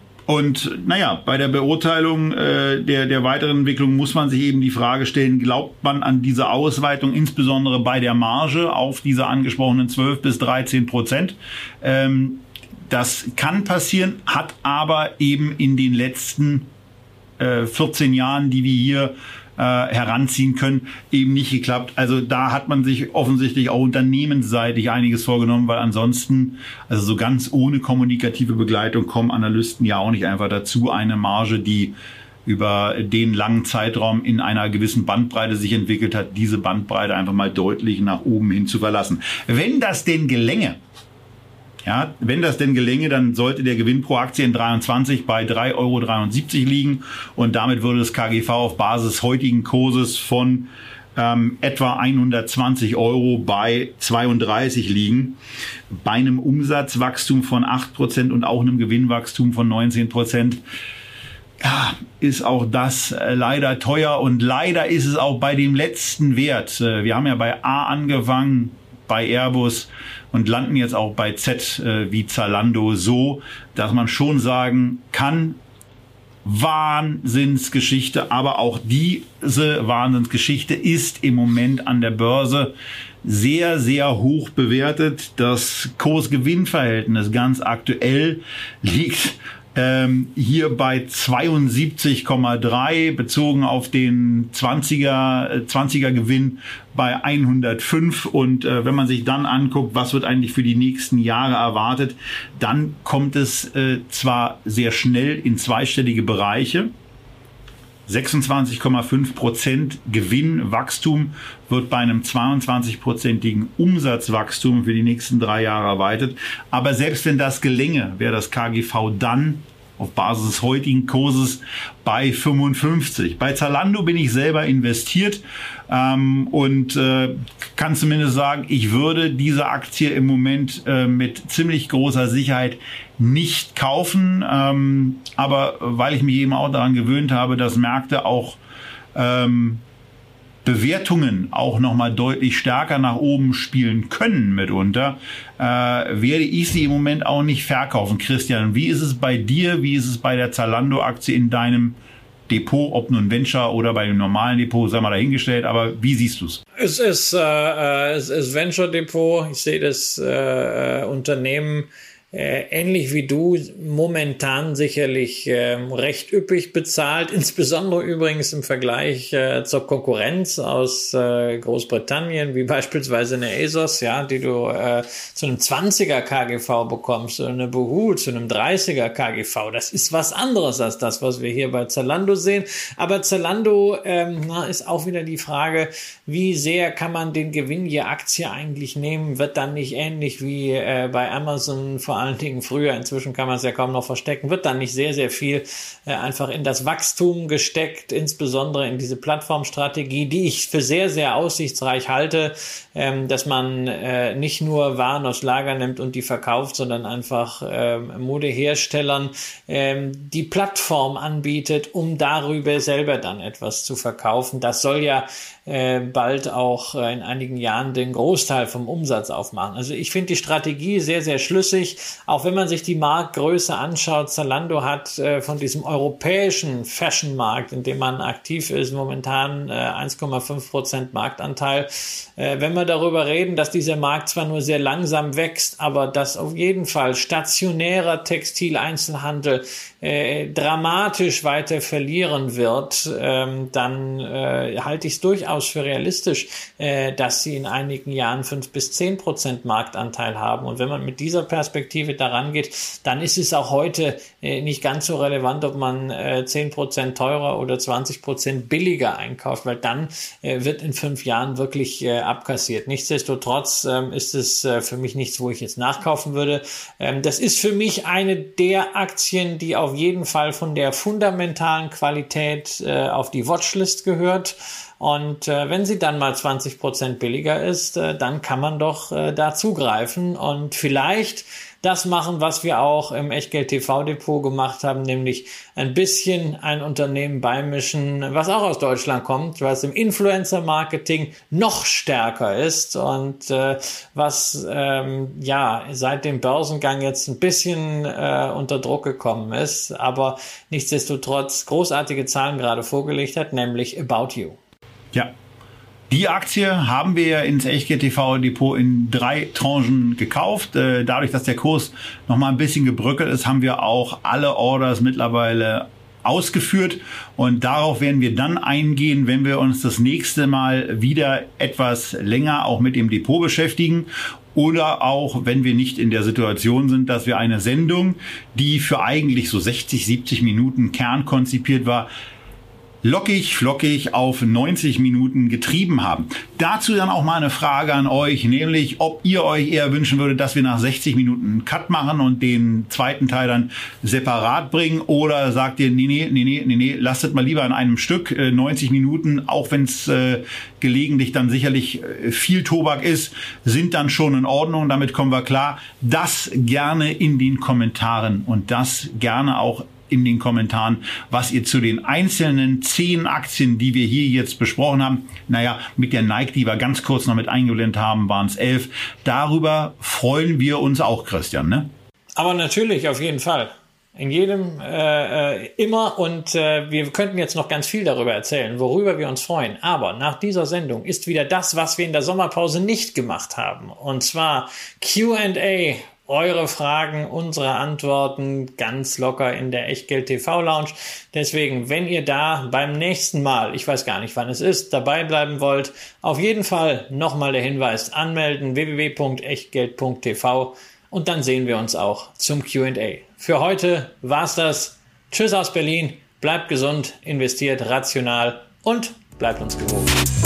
Und naja, bei der Beurteilung äh, der, der weiteren Entwicklung muss man sich eben die Frage stellen, glaubt man an diese Ausweitung, insbesondere bei der Marge auf diese angesprochenen zwölf bis dreizehn Prozent? Ähm, das kann passieren, hat aber eben in den letzten äh, vierzehn Jahren, die wir hier Äh, heranziehen können, eben nicht geklappt. Also da hat man sich offensichtlich auch unternehmensseitig einiges vorgenommen, weil ansonsten, also so ganz ohne kommunikative Begleitung kommen Analysten ja auch nicht einfach dazu, eine Marge, die über den langen Zeitraum in einer gewissen Bandbreite sich entwickelt hat, diese Bandbreite einfach mal deutlich nach oben hin zu verlassen. Wenn das denn gelänge, Ja, wenn das denn gelänge, dann sollte der Gewinn pro Aktie in dreiundzwanzig bei drei Euro dreiundsiebzig liegen, und damit würde das K G V auf Basis heutigen Kurses von ähm, etwa hundertzwanzig Euro bei zweiunddreißig liegen. Bei einem Umsatzwachstum von acht Prozent und auch einem Gewinnwachstum von neunzehn Prozent ja, ist auch das äh, leider teuer, und leider ist es auch bei dem letzten Wert. Äh, wir haben ja bei A angefangen, bei Airbus, und landen jetzt auch bei Z äh, wie Zalando, so, dass man schon sagen kann, Wahnsinnsgeschichte, aber auch diese Wahnsinnsgeschichte ist im Moment an der Börse sehr, sehr hoch bewertet. Das Kurs-Gewinn-Verhältnis ganz aktuell liegt ähm, hier bei zweiundsiebzig Komma drei, bezogen auf den zwanziger, zwanziger Gewinn bei hundertfünf. Und äh, wenn man sich dann anguckt, was wird eigentlich für die nächsten Jahre erwartet, dann kommt es äh, zwar sehr schnell in zweistellige Bereiche, sechsundzwanzig Komma fünf Prozent Gewinnwachstum wird bei einem zweiundzwanzig-prozentigen Umsatzwachstum für die nächsten drei Jahre erweitert. Aber selbst wenn das gelänge, wäre das K G V dann auf Basis des heutigen Kurses bei fünfundfünfzig. Bei Zalando bin ich selber investiert ähm, und äh, kann zumindest sagen, ich würde diese Aktie im Moment äh, mit ziemlich großer Sicherheit nicht kaufen. Ähm, aber weil ich mich eben auch daran gewöhnt habe, dass Märkte auch ähm, Bewertungen auch nochmal deutlich stärker nach oben spielen können mitunter, äh, werde ich sie im Moment auch nicht verkaufen. Christian, wie ist es bei dir? Wie ist es bei der Zalando-Aktie in deinem Depot, ob nun Venture oder bei dem normalen Depot, sei mal dahingestellt, aber wie siehst du es?
Es ist, äh, es ist Venture Depot. Ich sehe das äh, Unternehmen Äh, ähnlich wie du, momentan sicherlich äh, recht üppig bezahlt, insbesondere übrigens im Vergleich äh, zur Konkurrenz aus äh, Großbritannien, wie beispielsweise eine ASOS, ja, die du äh, zu einem zwanziger K G V bekommst, oder eine Boohoo zu einem dreißiger K G V. Das ist was anderes als das, was wir hier bei Zalando sehen. Aber Zalando ähm, na, ist auch wieder die Frage, wie sehr kann man den Gewinn je Aktie eigentlich nehmen? Wird dann nicht ähnlich wie äh, bei Amazon vor allen Dingen früher, inzwischen kann man es ja kaum noch verstecken, wird dann nicht sehr, sehr viel äh, einfach in das Wachstum gesteckt, insbesondere in diese Plattformstrategie, die ich für sehr, sehr aussichtsreich halte, ähm, dass man äh, nicht nur Waren aus Lager nimmt und die verkauft, sondern einfach ähm, Modeherstellern ähm, die Plattform anbietet, um darüber selber dann etwas zu verkaufen. Das soll ja äh, bald auch äh, in einigen Jahren den Großteil vom Umsatz aufmachen. Also ich finde die Strategie sehr, sehr schlüssig. Auch wenn man sich die Marktgröße anschaut, Zalando hat äh, von diesem europäischen Fashion-Markt, in dem man aktiv ist, momentan äh, eins Komma fünf Prozent Marktanteil. Äh, wenn wir darüber reden, dass dieser Markt zwar nur sehr langsam wächst, aber dass auf jeden Fall stationärer Textileinzelhandel äh, dramatisch weiter verlieren wird, ähm, dann äh, halte ich es durchaus für realistisch, äh, dass sie in einigen Jahren fünf bis zehn Prozent Marktanteil haben. Und wenn man mit dieser Perspektive daran geht, dann ist es auch heute äh, nicht ganz so relevant, ob man äh, zehn Prozent teurer oder zwanzig Prozent billiger einkauft, weil dann äh, wird in fünf Jahren wirklich äh, abkassiert. Nichtsdestotrotz ähm, ist es äh, für mich nichts, wo ich jetzt nachkaufen würde. Ähm, das ist für mich eine der Aktien, die auf jeden Fall von der fundamentalen Qualität äh, auf die Watchlist gehört. Und äh, wenn sie dann mal zwanzig Prozent billiger ist, äh, dann kann man doch äh, da zugreifen und vielleicht das machen, was wir auch im Echtgeld-T V-Depot gemacht haben, nämlich ein bisschen ein Unternehmen beimischen, was auch aus Deutschland kommt, was im Influencer-Marketing noch stärker ist und äh, was ähm, ja seit dem Börsengang jetzt ein bisschen äh, unter Druck gekommen ist, aber nichtsdestotrotz großartige Zahlen gerade vorgelegt hat, nämlich About You.
Ja, die Aktie haben wir ins Echtgeld-T V-Depot in drei Tranchen gekauft. Dadurch, dass der Kurs noch mal ein bisschen gebröckelt ist, haben wir auch alle Orders mittlerweile ausgeführt. Und darauf werden wir dann eingehen, wenn wir uns das nächste Mal wieder etwas länger auch mit dem Depot beschäftigen. Oder auch, wenn wir nicht in der Situation sind, dass wir eine Sendung, die für eigentlich so sechzig, siebzig Minuten kernkonzipiert war, lockig, flockig auf neunzig Minuten getrieben haben. Dazu dann auch mal eine Frage an euch, nämlich ob ihr euch eher wünschen würdet, dass wir nach sechzig Minuten einen Cut machen und den zweiten Teil dann separat bringen, oder sagt ihr, nee, nee, nee, nee, nee, nee, lasst mal lieber in einem Stück, äh, neunzig Minuten, auch wenn es äh, gelegentlich dann sicherlich äh, viel Tobak ist, sind dann schon in Ordnung, damit kommen wir klar. Das gerne in den Kommentaren und das gerne auch in den Kommentaren, was ihr zu den einzelnen zehn Aktien, die wir hier jetzt besprochen haben, naja, mit der Nike, die wir ganz kurz noch mit eingeblendet haben, waren es elf. Darüber freuen wir uns auch, Christian, ne?
Aber natürlich, auf jeden Fall. In jedem, äh, immer, und äh, wir könnten jetzt noch ganz viel darüber erzählen, worüber wir uns freuen. Aber nach dieser Sendung ist wieder das, was wir in der Sommerpause nicht gemacht haben. Und zwar Q and A. Eure Fragen, unsere Antworten ganz locker in der Echtgeld-T V-Lounge. Deswegen, wenn ihr da beim nächsten Mal, ich weiß gar nicht, wann es ist, dabei bleiben wollt, auf jeden Fall nochmal der Hinweis, anmelden, w w w punkt echtgeld punkt t v, und dann sehen wir uns auch zum Q and A. Für heute war's das. Tschüss aus Berlin, Bleibt gesund, investiert rational und bleibt uns gewogen.